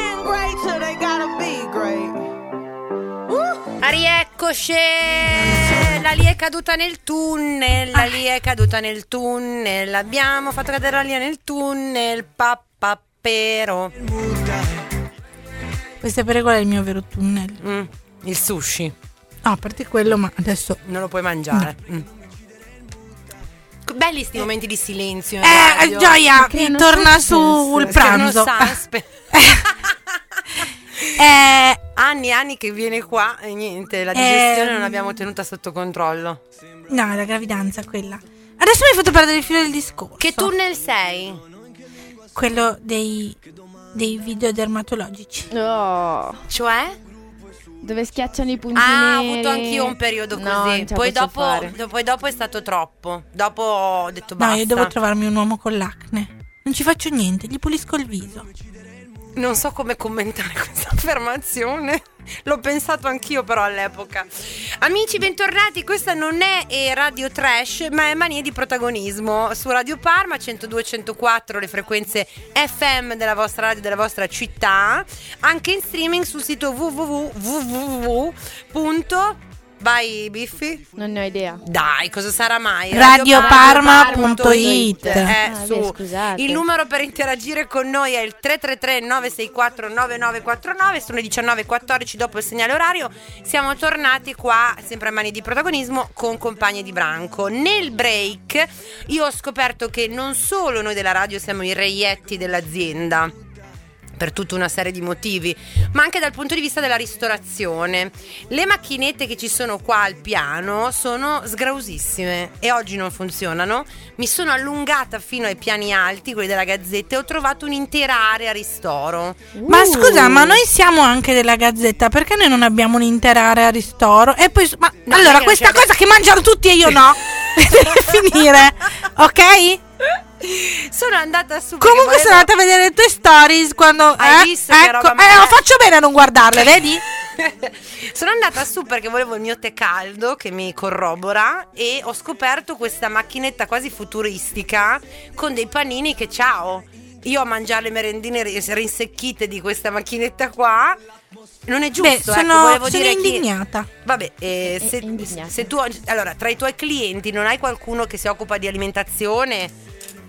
Rieccoci, la Lia è caduta nel tunnel, abbiamo fatto cadere la Lia nel tunnel, pappapero. Vuoi sapere qual è il mio vero tunnel? Il sushi. No, a parte quello, ma adesso non lo puoi mangiare. No. Belli sti momenti di silenzio. Gioia, torna sul pranzo. Anni che viene qua e niente, la digestione non l'abbiamo tenuta sotto controllo. No, la gravidanza quella. Adesso mi hai fatto perdere il filo del discorso. Che tunnel sei? Quello dei video dermatologici. Oh. Cioè? Dove schiacciano i puntini. Ho avuto anch'io un periodo così. Poi dopo è stato troppo. Dopo ho detto basta. No, io devo trovarmi un uomo con l'acne. Non ci faccio niente, gli pulisco il viso. Non so come commentare questa affermazione. L'ho pensato anch'io però all'epoca. Amici, bentornati. Questa non è Radio Trash, ma è Manie di Protagonismo su Radio Parma 102-104, le frequenze FM della vostra radio, della vostra città. Anche in streaming sul sito www. Vai Biffi? Non ne ho idea. Dai, cosa sarà mai? Radioparma.it. Scusate. Il numero per interagire con noi è il 333-964-9949. Sono le 19:14 dopo il segnale orario. Siamo tornati qua, sempre a Mani di Protagonismo, con compagni di branco. Nel break io ho scoperto che non solo noi della radio siamo i reietti dell'azienda, per tutta una serie di motivi, ma anche dal punto di vista della ristorazione. Le macchinette che ci sono qua al piano sono sgrausissime e oggi non funzionano. Mi sono allungata fino ai piani alti, quelli della Gazzetta, e ho trovato un'intera area ristoro. Ma scusa, ma noi siamo anche della Gazzetta, perché noi non abbiamo un'intera area ristoro? E poi no, allora questa cosa che mangiano tutti e io no deve finire, ok? Sono andata su. Comunque sono andata a vedere le tue stories quando hai visto che roba faccio bene a non guardarle, vedi? Sono andata su perché volevo il mio tè caldo che mi corrobora e ho scoperto questa macchinetta quasi futuristica con dei panini che io a mangiare le merendine rinsecchite di questa macchinetta qua. Non è giusto. Sono indignata. Vabbè, se tu allora tra i tuoi clienti non hai qualcuno che si occupa di alimentazione,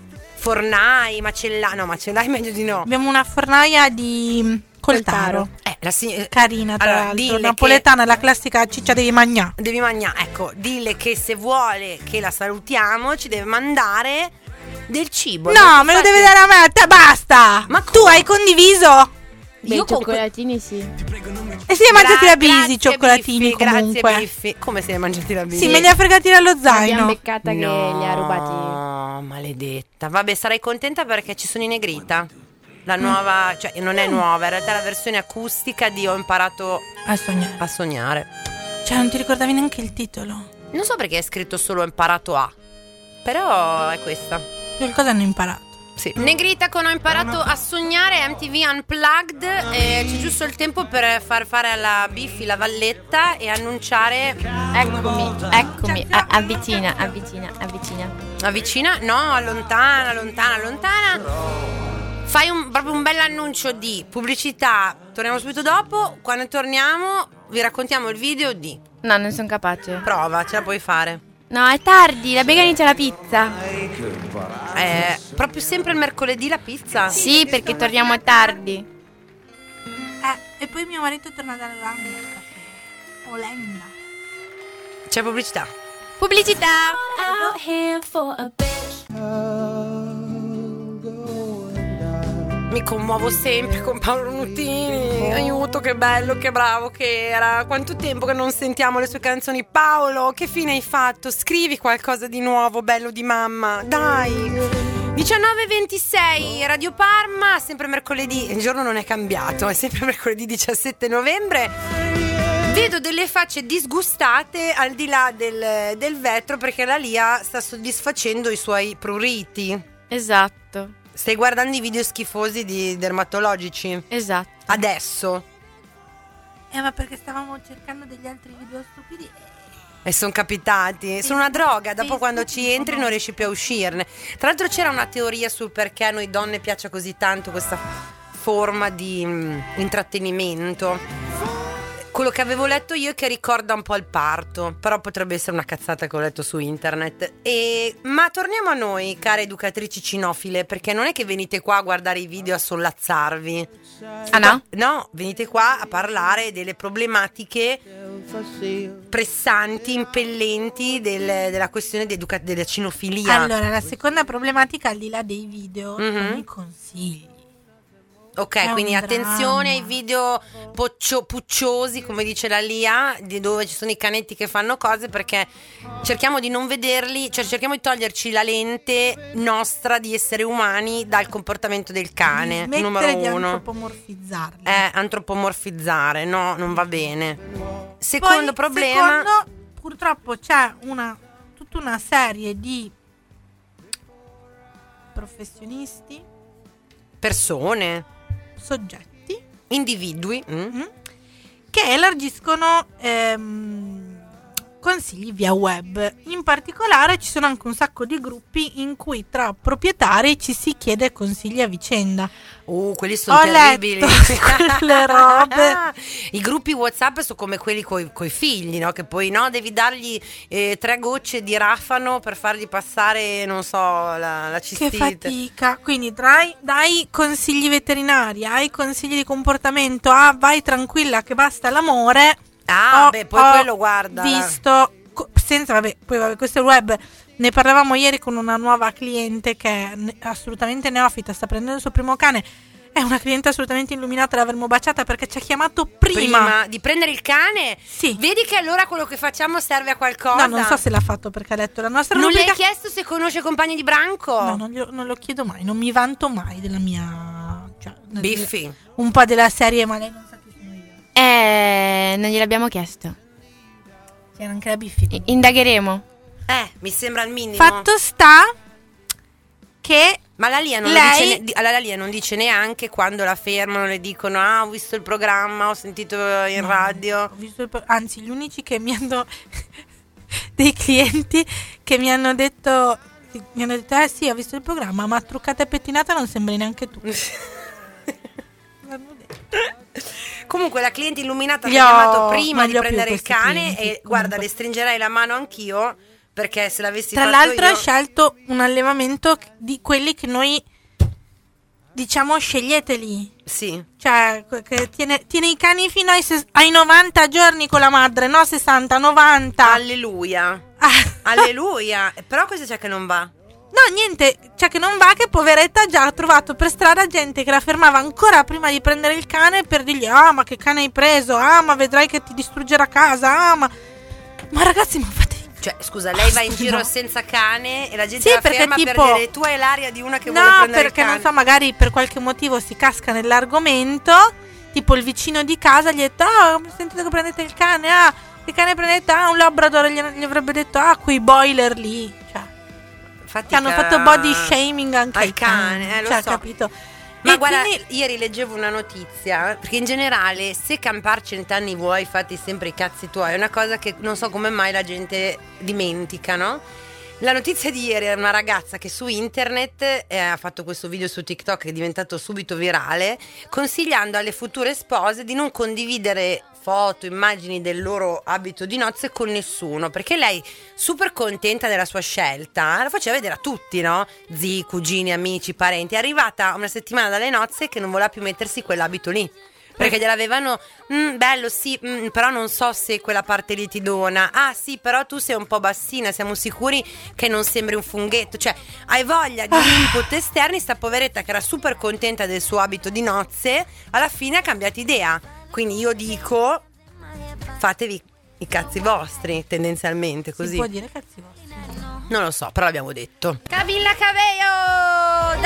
fornai, macellai meglio di no. Abbiamo una fornaia di coltaro. Carina, tra l'altro, napoletana, la classica ciccia devi mangiare. Ecco, dille che se vuole che la salutiamo ci deve mandare del cibo. No, me lo deve dare a me, basta. Ma tu hai condiviso? Beh, i cioccolatini sì. E se li mangiati la Bisi i cioccolatini comunque. Grazie Biffi. Come se li mangiati la Bisi? Sì, me li ha fregati dallo zaino. Abbiamo beccata che li ha rubati. No, maledetta. Vabbè, sarai contenta perché ci sono in negrita. La nuova, cioè non è nuova, in realtà è la versione acustica di Ho imparato a sognare. Cioè non ti ricordavi neanche il titolo? Non so perché è scritto solo Ho imparato a. Però è questa. Qualcosa hanno imparato. Sì. Negrita con Ho imparato a sognare, MTV Unplugged. C'è giusto il tempo per far fare alla Biffi la valletta e annunciare. Eccomi, avvicina. Avvicina? No, allontana. Fai proprio un bell'annuncio di pubblicità. Torniamo subito dopo. Quando torniamo vi raccontiamo il video di... No, non sono capace. Prova, ce la puoi fare. No, è tardi, la Bega inizia la pizza. Proprio sempre il mercoledì la pizza? Sì, perché torniamo tardi. E poi mio marito torna dall'Olanda. Olanda. C'è pubblicità. Pubblicità. Out here for a bitch. Mi commuovo sempre con Paolo Nutini. Aiuto, che bello, che bravo che era. Quanto tempo che non sentiamo le sue canzoni. Paolo, che fine hai fatto? Scrivi qualcosa di nuovo, bello di mamma. Dai. 19:26 Radio Parma, sempre mercoledì. Il giorno non è cambiato, è sempre mercoledì 17 novembre. Vedo delle facce disgustate al di là del vetro, perché la Lia sta soddisfacendo i suoi pruriti. Esatto. Stai guardando i video schifosi di dermatologici? Esatto. Adesso? Ma perché stavamo cercando degli altri video stupidi. E sono capitati. Sono una droga. Dopo Sì, quando sì, ci entri no. non riesci più a uscirne. Tra l'altro c'era una teoria sul perché a noi donne piaccia così tanto questa forma di intrattenimento. Quello che avevo letto io è che ricorda un po' il parto, però potrebbe essere una cazzata che ho letto su internet. Ma torniamo a noi, care educatrici cinofile, perché non è che venite qua a guardare i video a sollazzarvi. Ah no? No, venite qua a parlare delle problematiche pressanti, impellenti della questione della cinofilia. Allora, la seconda problematica, al di là dei video, sono i consigli. Ok, È quindi un attenzione ai dramma. video pucciosi, come dice la Lia, di dove ci sono i canetti che fanno cose, perché cerchiamo di non vederli, cioè cerchiamo di toglierci la lente nostra di esseri umani dal comportamento del cane, Smettere numero di uno. antropomorfizzarli. Antropomorfizzare, no, non va bene. Secondo Poi, problema... secondo, purtroppo c'è tutta una serie di professionisti, Persone, soggetti individui. che elargiscono consigli via web. In particolare ci sono anche un sacco di gruppi in cui tra proprietari ci si chiede consigli a vicenda. Quelli sono Ho terribili. letto quelle robe. I gruppi WhatsApp sono come quelli coi figli, no? Che poi devi dargli 3 gocce di rafano per fargli passare, non so, la Che cistite. fatica. Quindi dai consigli veterinari, ai consigli di comportamento, vai tranquilla che basta l'amore. Poi quello guarda. Visto poi questo è il web. Ne parlavamo ieri con una nuova cliente che è assolutamente neofita, sta prendendo il suo primo cane. È una cliente assolutamente illuminata, l'avremmo baciata perché ci ha chiamato prima di prendere il cane? Sì. Vedi che allora quello che facciamo serve a qualcosa? No, non so se l'ha fatto perché ha letto la nostra Non le rubrica. hai chiesto se conosce compagni di branco? No, non lo chiedo mai, non mi vanto mai della mia Biffi. un po' della serie, ma lei non sa chi sono io. Non gliel'abbiamo chiesto. C'era anche la Biffi. Indagheremo. Mi sembra il minimo. Fatto sta che Ma la Lia non dice neanche quando la fermano, le dicono ho visto il programma, ho sentito in radio. Ho visto anzi, gli unici che mi hanno dei clienti che mi hanno detto sì, ho visto il programma, ma truccata e pettinata non sembri neanche tu. L'hanno detto. Comunque la cliente illuminata mi Io ha chiamato prima non di li ho più prendere il questi cane clienti, e guarda, comunque. le stringerei la mano anch'io, perché se l'avessi Tra fatto l'altro io... ha scelto un allevamento di quelli che noi diciamo sceglieteli. Sì. Cioè, che tiene i cani fino ai 90 giorni con la madre, no 60, 90. Alleluia. Alleluia. Però cosa c'è che non va? No, niente, cioè che non va, che poveretta ha già trovato per strada gente che la fermava ancora prima di prendere il cane per dirgli ma che cane hai preso, ma vedrai che ti distruggerà casa, ma ragazzi, ma fate... Cioè, scusa, lei va in giro No. senza cane e la gente Sì, la perché ferma tipo- per dire tu hai l'aria di una che vuole No, prendere perché il cane. non so, magari per qualche motivo si casca nell'argomento, tipo il vicino di casa gli ha detto ho sentito che prendete il cane, che cane prendete? Un labrador, gli avrebbe detto quei boiler lì, cioè Fatica che hanno fatto body shaming anche al ai cani, cane, lo cioè, so. capito? Ma E guarda, quindi- ieri leggevo una notizia, perché in generale se campar 100 anni vuoi, fatti sempre i cazzi tuoi, è una cosa che non so come mai la gente dimentica, no? La notizia di ieri era una ragazza che su internet ha fatto questo video su TikTok che è diventato subito virale, consigliando alle future spose di non condividere foto, immagini del loro abito di nozze con nessuno, perché lei, super contenta della sua scelta, la faceva vedere a tutti, no? Zii, cugini, amici, parenti. È arrivata una settimana dalle nozze che non voleva più mettersi quell'abito lì, perché gliel'avevano, bello sì, però non so se quella parte lì ti dona. Ah sì, però tu sei un po' bassina, siamo sicuri che non sembri un funghetto. Cioè, hai voglia di input esterni. Sta poveretta che era super contenta del suo abito di nozze, alla fine ha cambiato idea. Quindi io dico, fatevi i cazzi vostri, tendenzialmente, così. Si può dire cazzi vostri? Non lo so, però l'abbiamo detto. Camilla Cabello,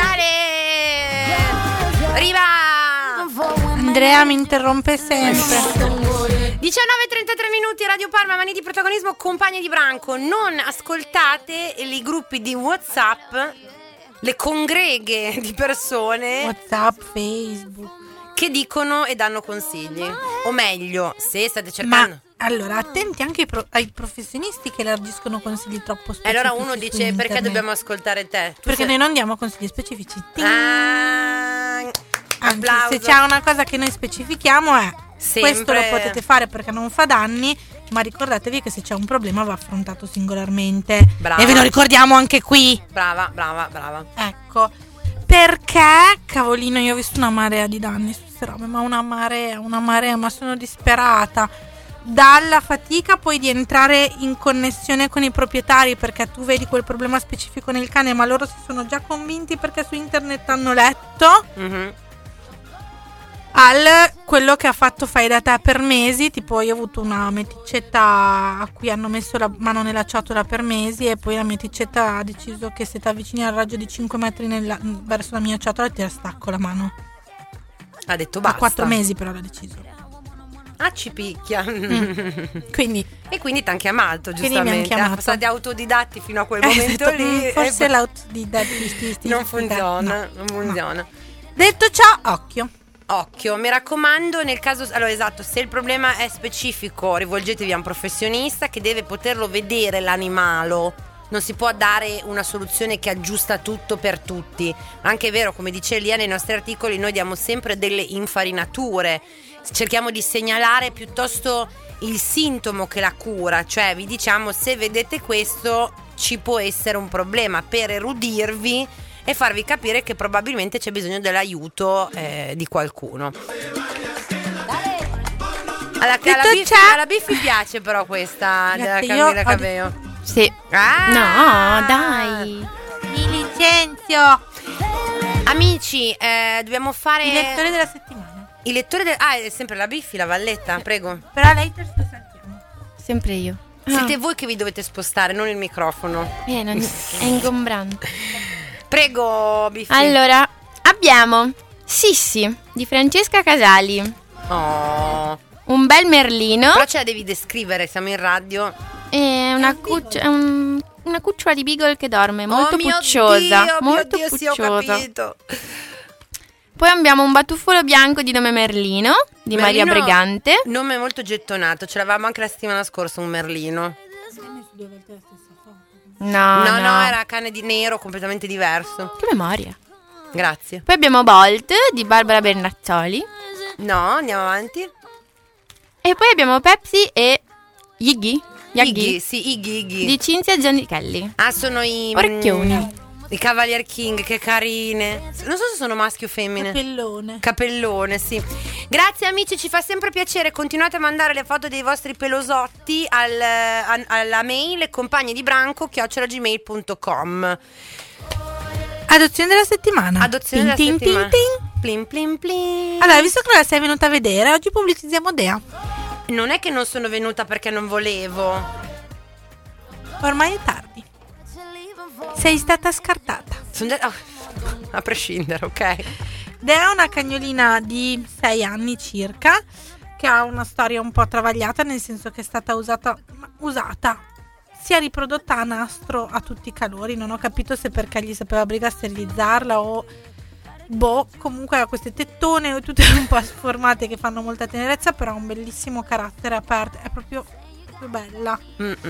dale! Arriva! Andrea mi interrompe sempre. 19:33 minuti, Radio Parma, mani di protagonismo, compagni di branco. Non ascoltate i gruppi di WhatsApp, le congreghe di persone WhatsApp, Facebook, che dicono e danno consigli. O meglio, se state cercando. Ma allora, attenti anche ai professionisti che elargiscono consigli troppo specifici. Allora uno dice, perché internet. Dobbiamo ascoltare te? Perché noi non diamo consigli specifici. Anzi, Applauso. se c'è una cosa che noi specifichiamo è Sempre. questo lo potete fare perché non fa danni, ma ricordatevi che se c'è un problema va affrontato singolarmente. Brava. E ve lo ricordiamo anche qui. Brava. Ecco, perché cavolino, io ho visto una marea di danni su queste robe, ma una marea, ma sono disperata. Dalla fatica poi di entrare in connessione con i proprietari perché tu vedi quel problema specifico nel cane, ma loro si sono già convinti perché su internet hanno letto. Al quello che ha fatto fai da te per mesi, tipo io ho avuto una meticetta a cui hanno messo la mano nella ciotola per mesi e poi la meticetta ha deciso che se ti avvicini al raggio di 5 metri verso la mia ciotola ti stacco la mano. Ha detto A basta. 4 mesi però l'ha deciso. Ah, ci picchia. Quindi E quindi ti hanno chiamato, Quindi mi hanno giustamente. chiamato. Stati autodidatti fino a quel momento lì. forse l'autodidatti non funziona. Non funziona. Detto ciò, Occhio, mi raccomando, nel caso, allora esatto, se il problema è specifico, rivolgetevi a un professionista che deve poterlo vedere l'animalo. Non si può dare una soluzione che aggiusta tutto per tutti. Anche è vero, come dice Lia, nei nostri articoli noi diamo sempre delle infarinature. Cerchiamo di segnalare piuttosto il sintomo che la cura. Cioè vi diciamo, se vedete questo ci può essere un problema, per erudirvi e farvi capire che probabilmente c'è bisogno dell'aiuto di qualcuno. Alla Biffi piace però questa della Camilla Cabello. Sì. No, dai. Mi licenzio. Amici, dobbiamo fare Il lettore della settimana. il lettore è sempre la Biffi, la Valletta, prego. Però lei te lo sentiamo. Sempre io. Siete voi che vi dovete spostare, non il microfono. È ingombrante. Prego, Biffi. Allora, abbiamo Sissi di Francesca Casali. Oh. Un bel merlino Però ce la devi descrivere, siamo in radio. e una cucciola di beagle che dorme, molto Oh mio pucciosa, Dio, molto mio Dio, sì, ho pucciosa. capito. Poi abbiamo un batuffolo bianco di nome Merlino di Maria Merlino, Bregante. Nome molto gettonato, ce l'avevamo anche la settimana scorsa un merlino. No, No, era cane di nero, completamente diverso. Che memoria. Grazie. Poi abbiamo Bolt di Barbara Bernazzoli. No, andiamo avanti. E poi abbiamo Pepsi e Iggy Iggy. di Cinzia Gianichelli. Ah, sono i Orecchioni. I Cavalier King, che carine. Non so se sono maschi o femmine. Capellone, sì. Grazie amici, ci fa sempre piacere. Continuate a mandare le foto dei vostri pelosotti alla mail compagnidibranco@gmail.com. Adozione della settimana. Adozione della Tin, tin, settimana. tin, tin. Plin plin plin. Allora, visto che la sei venuta a vedere, oggi pubblicizziamo Dea. Non è che non sono venuta perché non volevo. Ormai è tardi. Sei stata scartata. A prescindere, ok. Dea è una cagnolina di 6 anni circa, che ha una storia un po' travagliata, nel senso che è stata usata, si è riprodotta a nastro a tutti i calori. Non ho capito se perché gli sapeva briga a sterilizzarla o comunque ha queste tettone tutte un po' sformate che fanno molta tenerezza, però ha un bellissimo carattere aperto, è proprio bella.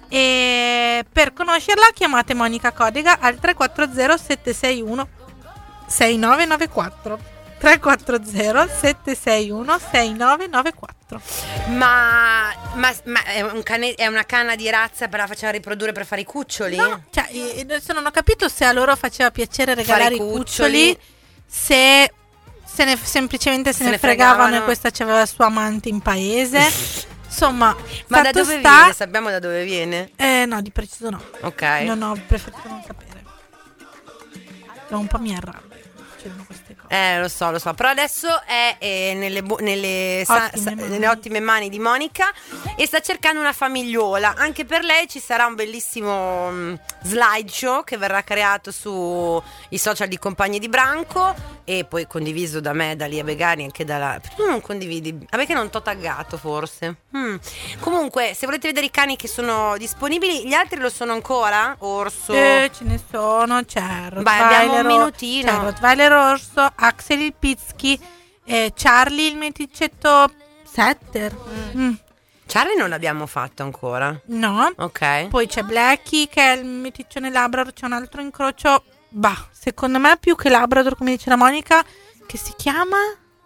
E per conoscerla chiamate Monica Codega al 340 761 6994. 340 761 6994. Ma è una canna di razza per la faceva riprodurre per fare i cuccioli? No, cioè, adesso non ho capito se a loro faceva piacere regalare i cuccioli, se semplicemente se ne fregavano e questa c'aveva il suo amante in paese. Insomma, ma da dove viene? Sappiamo da dove viene? No, di preciso no. Ok. Non ho preferito non sapere. Un po' mi arrabbio. Queste cose. Lo so, però adesso è nelle ottime mani di Monica e sta cercando una famigliola. Anche per lei ci sarà un bellissimo slideshow che verrà creato sui social di Compagni di Branco e poi condiviso da me, da Lia Begani, anche dalla... Tu non condividi? Perché non t'ho taggato forse? Comunque, se volete vedere i cani che sono disponibili, gli altri lo sono ancora? Orso? Ce ne sono, c'è Rottweiler, abbiamo un minutino. C'è Rottweiler Orso, Axel il Pizzi, Charlie il meticetto Setter. Charlie non l'abbiamo fatto ancora. No. Ok. Poi c'è Blackie che è il meticcione Labrador, c'è un altro incrocio. Secondo me più che Labrador, come dice la Monica, che si chiama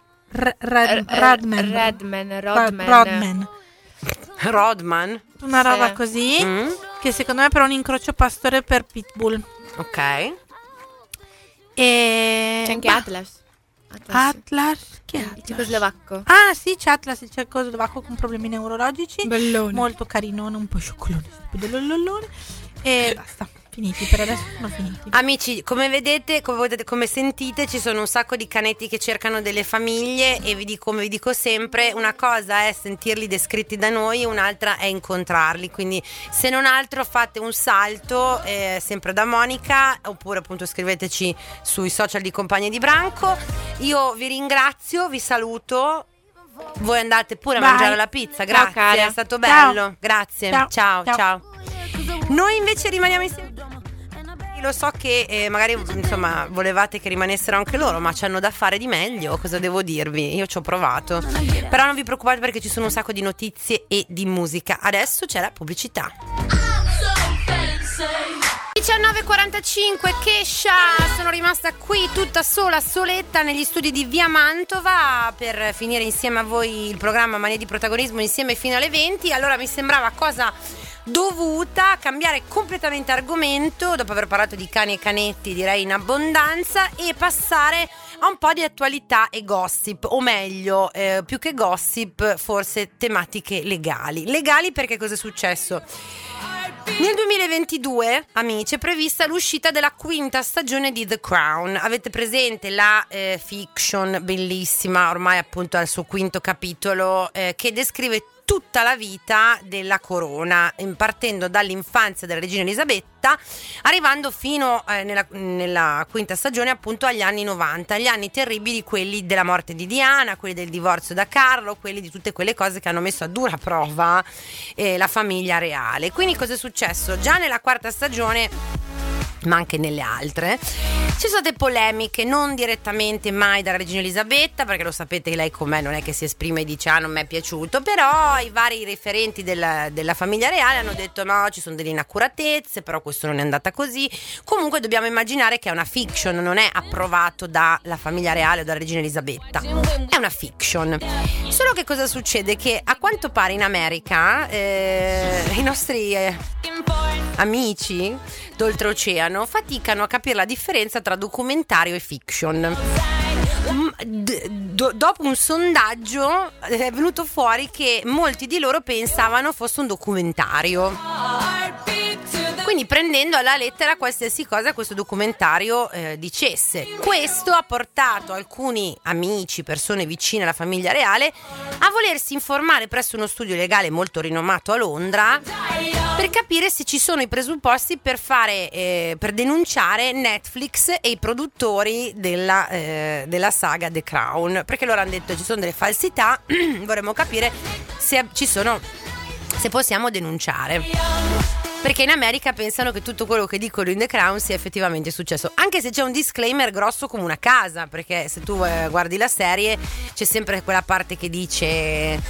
Rodman. Una roba così. Che secondo me però è un incrocio pastore per Pitbull. Ok. E c'è anche Atlas. Che è il cecoslovacco. Ah sì, c'è Atlas, il cecoslovacco con problemi neurologici. Bellone. Molto carinone, un po' scioccolone, e basta. Finiti, per adesso sono finiti. Amici, come vedete, come sentite, ci sono un sacco di canetti che cercano delle famiglie e come vi dico sempre, una cosa è sentirli descritti da noi, un'altra è incontrarli, quindi se non altro fate un salto sempre da Monica, oppure appunto scriveteci sui social di Compagni di Branco. Io vi ringrazio, vi saluto. Voi andate pure a mangiare la pizza, grazie, Ciao, è stato bello. Ciao. Grazie, ciao. Noi invece rimaniamo insieme. Lo so che magari insomma volevate che rimanessero anche loro, ma c'hanno da fare di meglio, cosa devo dirvi? Io ci ho provato. Però non vi preoccupate perché ci sono un sacco di notizie e di musica. Adesso c'è la pubblicità. 19:45, Kesha, sono rimasta qui tutta sola, soletta negli studi di Via Mantova per finire insieme a voi il programma Mania di Protagonismo insieme fino alle 20. Allora mi sembrava cosa dovuta cambiare completamente argomento dopo aver parlato di cani e canetti, direi in abbondanza, e passare a un po' di attualità e gossip, o meglio, più che gossip, forse tematiche legali perché cosa è successo? Nel 2022, amici, è prevista l'uscita della 5ª stagione di The Crown. Avete presente la fiction bellissima, ormai appunto al suo 5º capitolo, che descrive tutta la vita della corona, partendo dall'infanzia della regina Elisabetta, arrivando fino nella 5ª stagione appunto agli anni 90, gli anni terribili, quelli della morte di Diana, quelli del divorzio da Carlo, quelli di tutte quelle cose che hanno messo a dura prova la famiglia reale. Quindi cosa è successo? Già nella 4ª stagione, ma anche nelle altre, ci sono state polemiche, non direttamente mai dalla regina Elisabetta, perché lo sapete che lei con me non è che si esprime e dice non mi è piaciuto, però i vari referenti della famiglia reale hanno detto no, ci sono delle inaccuratezze, però questo non è andata così. Comunque dobbiamo immaginare che è una fiction, non è approvato dalla famiglia reale o dalla regina Elisabetta, è una fiction. Solo che cosa succede? Che a quanto pare in America i nostri amici d'oltreoceano faticano a capire la differenza tra documentario e fiction. Dopo un sondaggio è venuto fuori che molti di loro pensavano fosse un documentario, quindi prendendo alla lettera qualsiasi cosa questo documentario dicesse. Questo ha portato alcuni amici, persone vicine alla famiglia reale, a volersi informare presso uno studio legale molto rinomato a Londra per capire se ci sono i presupposti per denunciare Netflix e i produttori della saga The Crown, perché loro hanno detto ci sono delle falsità, vorremmo capire se possiamo denunciare. perché in America pensano che tutto quello che dicono in The Crown sia effettivamente successo, anche se c'è un disclaimer grosso come una casa, perché se tu guardi la serie c'è sempre quella parte che dice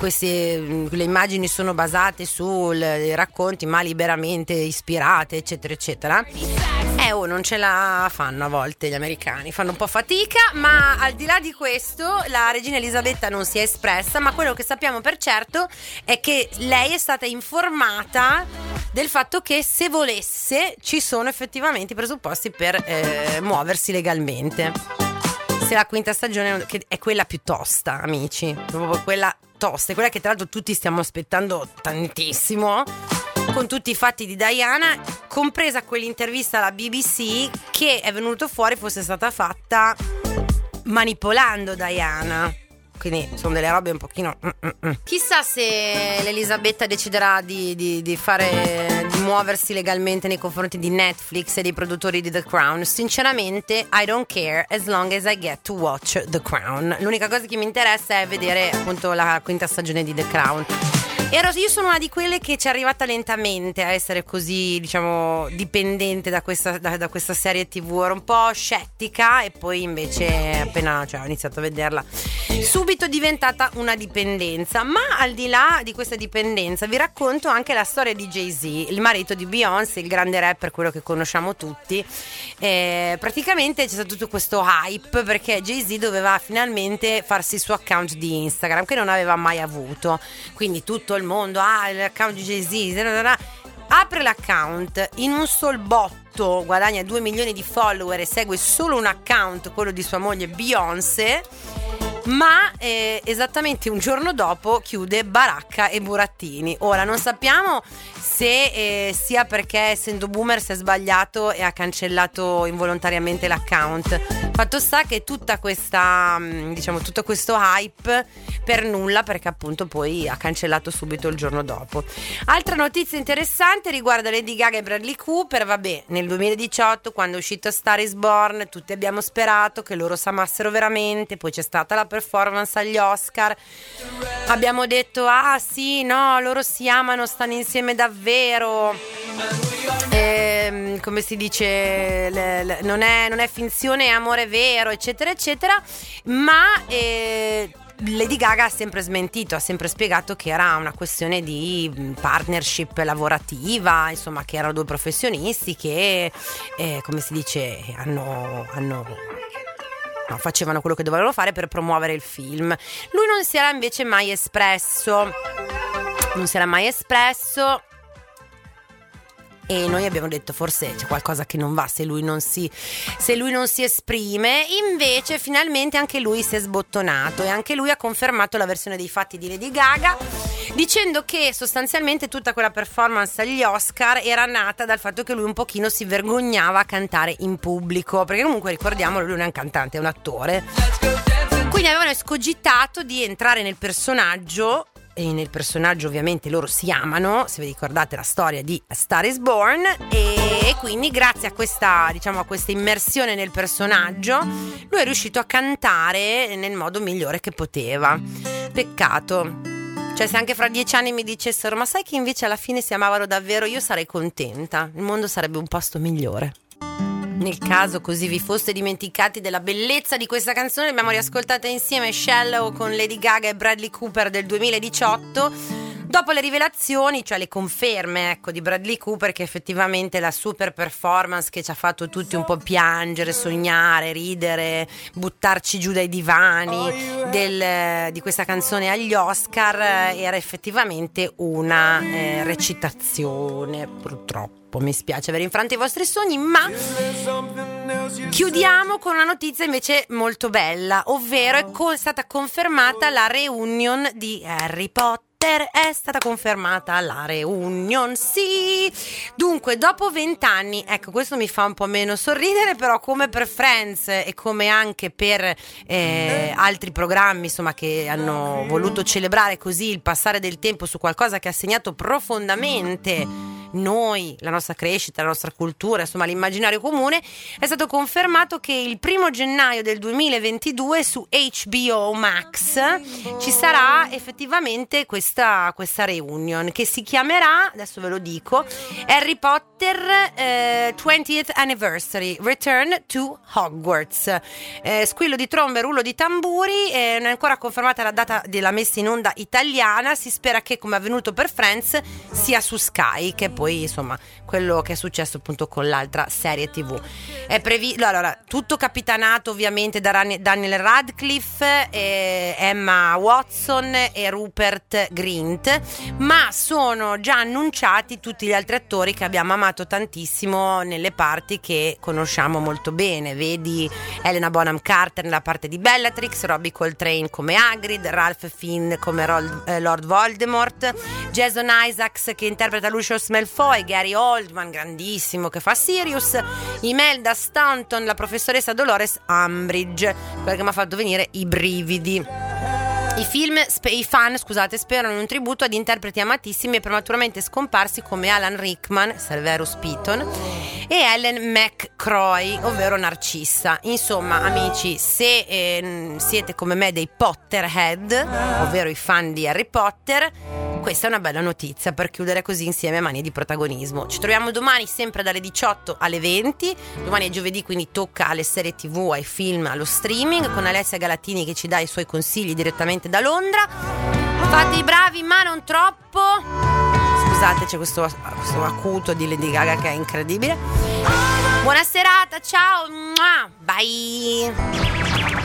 le immagini sono basate su racconti ma liberamente ispirate, eccetera eccetera. Non ce la fanno a volte gli americani, fanno un po' fatica, ma al di là di questo la regina Elisabetta non si è espressa, ma quello che sappiamo per certo è che lei è stata informata del fatto che se volesse ci sono effettivamente i presupposti per muoversi legalmente. Se la quinta stagione, che è quella più tosta, amici, proprio quella tosta, è quella che tra l'altro tutti stiamo aspettando tantissimo, con tutti i fatti di Diana, compresa quell'intervista alla BBC che è venuto fuori fosse stata fatta manipolando Diana. Quindi sono delle robe un pochino Chissà se l'Elisabetta deciderà di muoversi legalmente nei confronti di Netflix e dei produttori di The Crown. Sinceramente I don't care as long as I get to watch The Crown. L'unica cosa che mi interessa è vedere appunto la quinta stagione di The Crown. Io sono una di quelle che ci è arrivata lentamente a essere così, diciamo, dipendente da questa serie TV. Ero un po' scettica e poi invece appena ho iniziato a vederla subito è diventata una dipendenza. Ma al di là di questa dipendenza vi racconto anche la storia di Jay-Z, il marito di Beyoncé, il grande rapper, quello che conosciamo tutti. Praticamente c'è stato tutto questo hype perché Jay-Z doveva finalmente farsi il suo account di Instagram che non aveva mai avuto, quindi tutto il mondo l'account di Jay-Z, apre l'account, in un sol botto guadagna 2 milioni di follower e segue solo un account, quello di sua moglie Beyoncé, ma esattamente un giorno dopo chiude baracca e burattini. Ora non sappiamo se sia perché essendo boomer si è sbagliato e ha cancellato involontariamente l'account. Fatto sta che tutta questa, diciamo, tutto questo hype per nulla, perché appunto poi ha cancellato subito il giorno dopo. Altra notizia interessante riguarda Lady Gaga e Bradley Cooper. Vabbè, nel 2018 quando è uscito Star is Born tutti abbiamo sperato che loro si amassero veramente, poi c'è stata la performance agli Oscar, abbiamo detto sì, no, loro si amano, stanno insieme davvero, come si dice, non è finzione, è amore vero, eccetera eccetera. Ma Lady Gaga ha sempre smentito, ha sempre spiegato che era una questione di partnership lavorativa, insomma, che erano due professionisti che come si dice facevano quello che dovevano fare per promuovere il film. Lui non si era invece mai espresso, e noi abbiamo detto forse c'è qualcosa che non va se lui non si esprime. Invece finalmente anche lui si è sbottonato e anche lui ha confermato la versione dei fatti di Lady Gaga, dicendo che sostanzialmente tutta quella performance agli Oscar era nata dal fatto che lui un pochino si vergognava a cantare in pubblico, perché comunque ricordiamolo, lui non è un cantante, è un attore, quindi avevano escogitato di entrare nel personaggio. E nel personaggio ovviamente loro si amano, se vi ricordate la storia di A Star is Born, e quindi grazie a questa, diciamo, a questa immersione nel personaggio lui è riuscito a cantare nel modo migliore che poteva. Peccato, cioè se anche fra 10 anni mi dicessero ma sai che invece alla fine si amavano davvero, io sarei contenta, il mondo sarebbe un posto migliore. Nel caso così vi foste dimenticati della bellezza di questa canzone, l'abbiamo riascoltata insieme, Shallow con Lady Gaga e Bradley Cooper del 2018, dopo le rivelazioni, cioè le conferme, ecco, di Bradley Cooper, che effettivamente la super performance che ci ha fatto tutti un po' piangere, sognare, ridere, buttarci giù dai divani di questa canzone agli Oscar era effettivamente una recitazione, purtroppo. Mi spiace aver infranto i vostri sogni, ma chiudiamo con una notizia invece molto bella, ovvero è stata confermata la reunion di Harry Potter. È stata confermata la reunion, sì. Dunque, dopo 20 anni, ecco, questo mi fa un po' meno sorridere, però come per Friends e come anche per altri programmi, insomma, che hanno voluto celebrare così il passare del tempo su qualcosa che ha segnato profondamente noi, la nostra crescita, la nostra cultura, insomma l'immaginario comune, è stato confermato che il 1 gennaio del 2022 su HBO Max ci sarà effettivamente questa reunion che si chiamerà, adesso ve lo dico, Harry Potter 20th Anniversary Return to Hogwarts. Squillo di trombe, rullo di tamburi, non è ancora confermata la data della messa in onda italiana, si spera che, come è avvenuto per Friends, sia su Sky, che poi insomma quello che è successo appunto con l'altra serie TV. È allora, tutto capitanato ovviamente da Daniel Radcliffe, Emma Watson e Rupert Grint, ma sono già annunciati tutti gli altri attori che abbiamo amato tantissimo nelle parti che conosciamo molto bene. Vedi Helena Bonham Carter nella parte di Bellatrix, Robbie Coltrane come Hagrid, Ralph Fiennes come Lord Voldemort, Jason Isaacs che interpreta Lucius Malfoy, Gary Oldman grandissimo che fa Sirius, Imelda Stanton la professoressa Dolores Umbridge, quella che mi ha fatto venire i brividi. I fan sperano in un tributo ad interpreti amatissimi e prematuramente scomparsi come Alan Rickman, Severus Piton, e Ellen McCrory, ovvero Narcissa. Insomma, amici, se siete come me dei Potterhead, ovvero i fan di Harry Potter, questa è una bella notizia per chiudere così insieme a Manie di Protagonismo. Ci troviamo domani sempre dalle 18 alle 20. Domani è giovedì, quindi tocca alle serie TV, ai film, allo streaming, con Alessia Galatini che ci dà i suoi consigli direttamente da Londra. Fate i bravi ma non troppo. Scusate, c'è questo acuto di Lady Gaga che è incredibile. Buona serata, ciao, bye.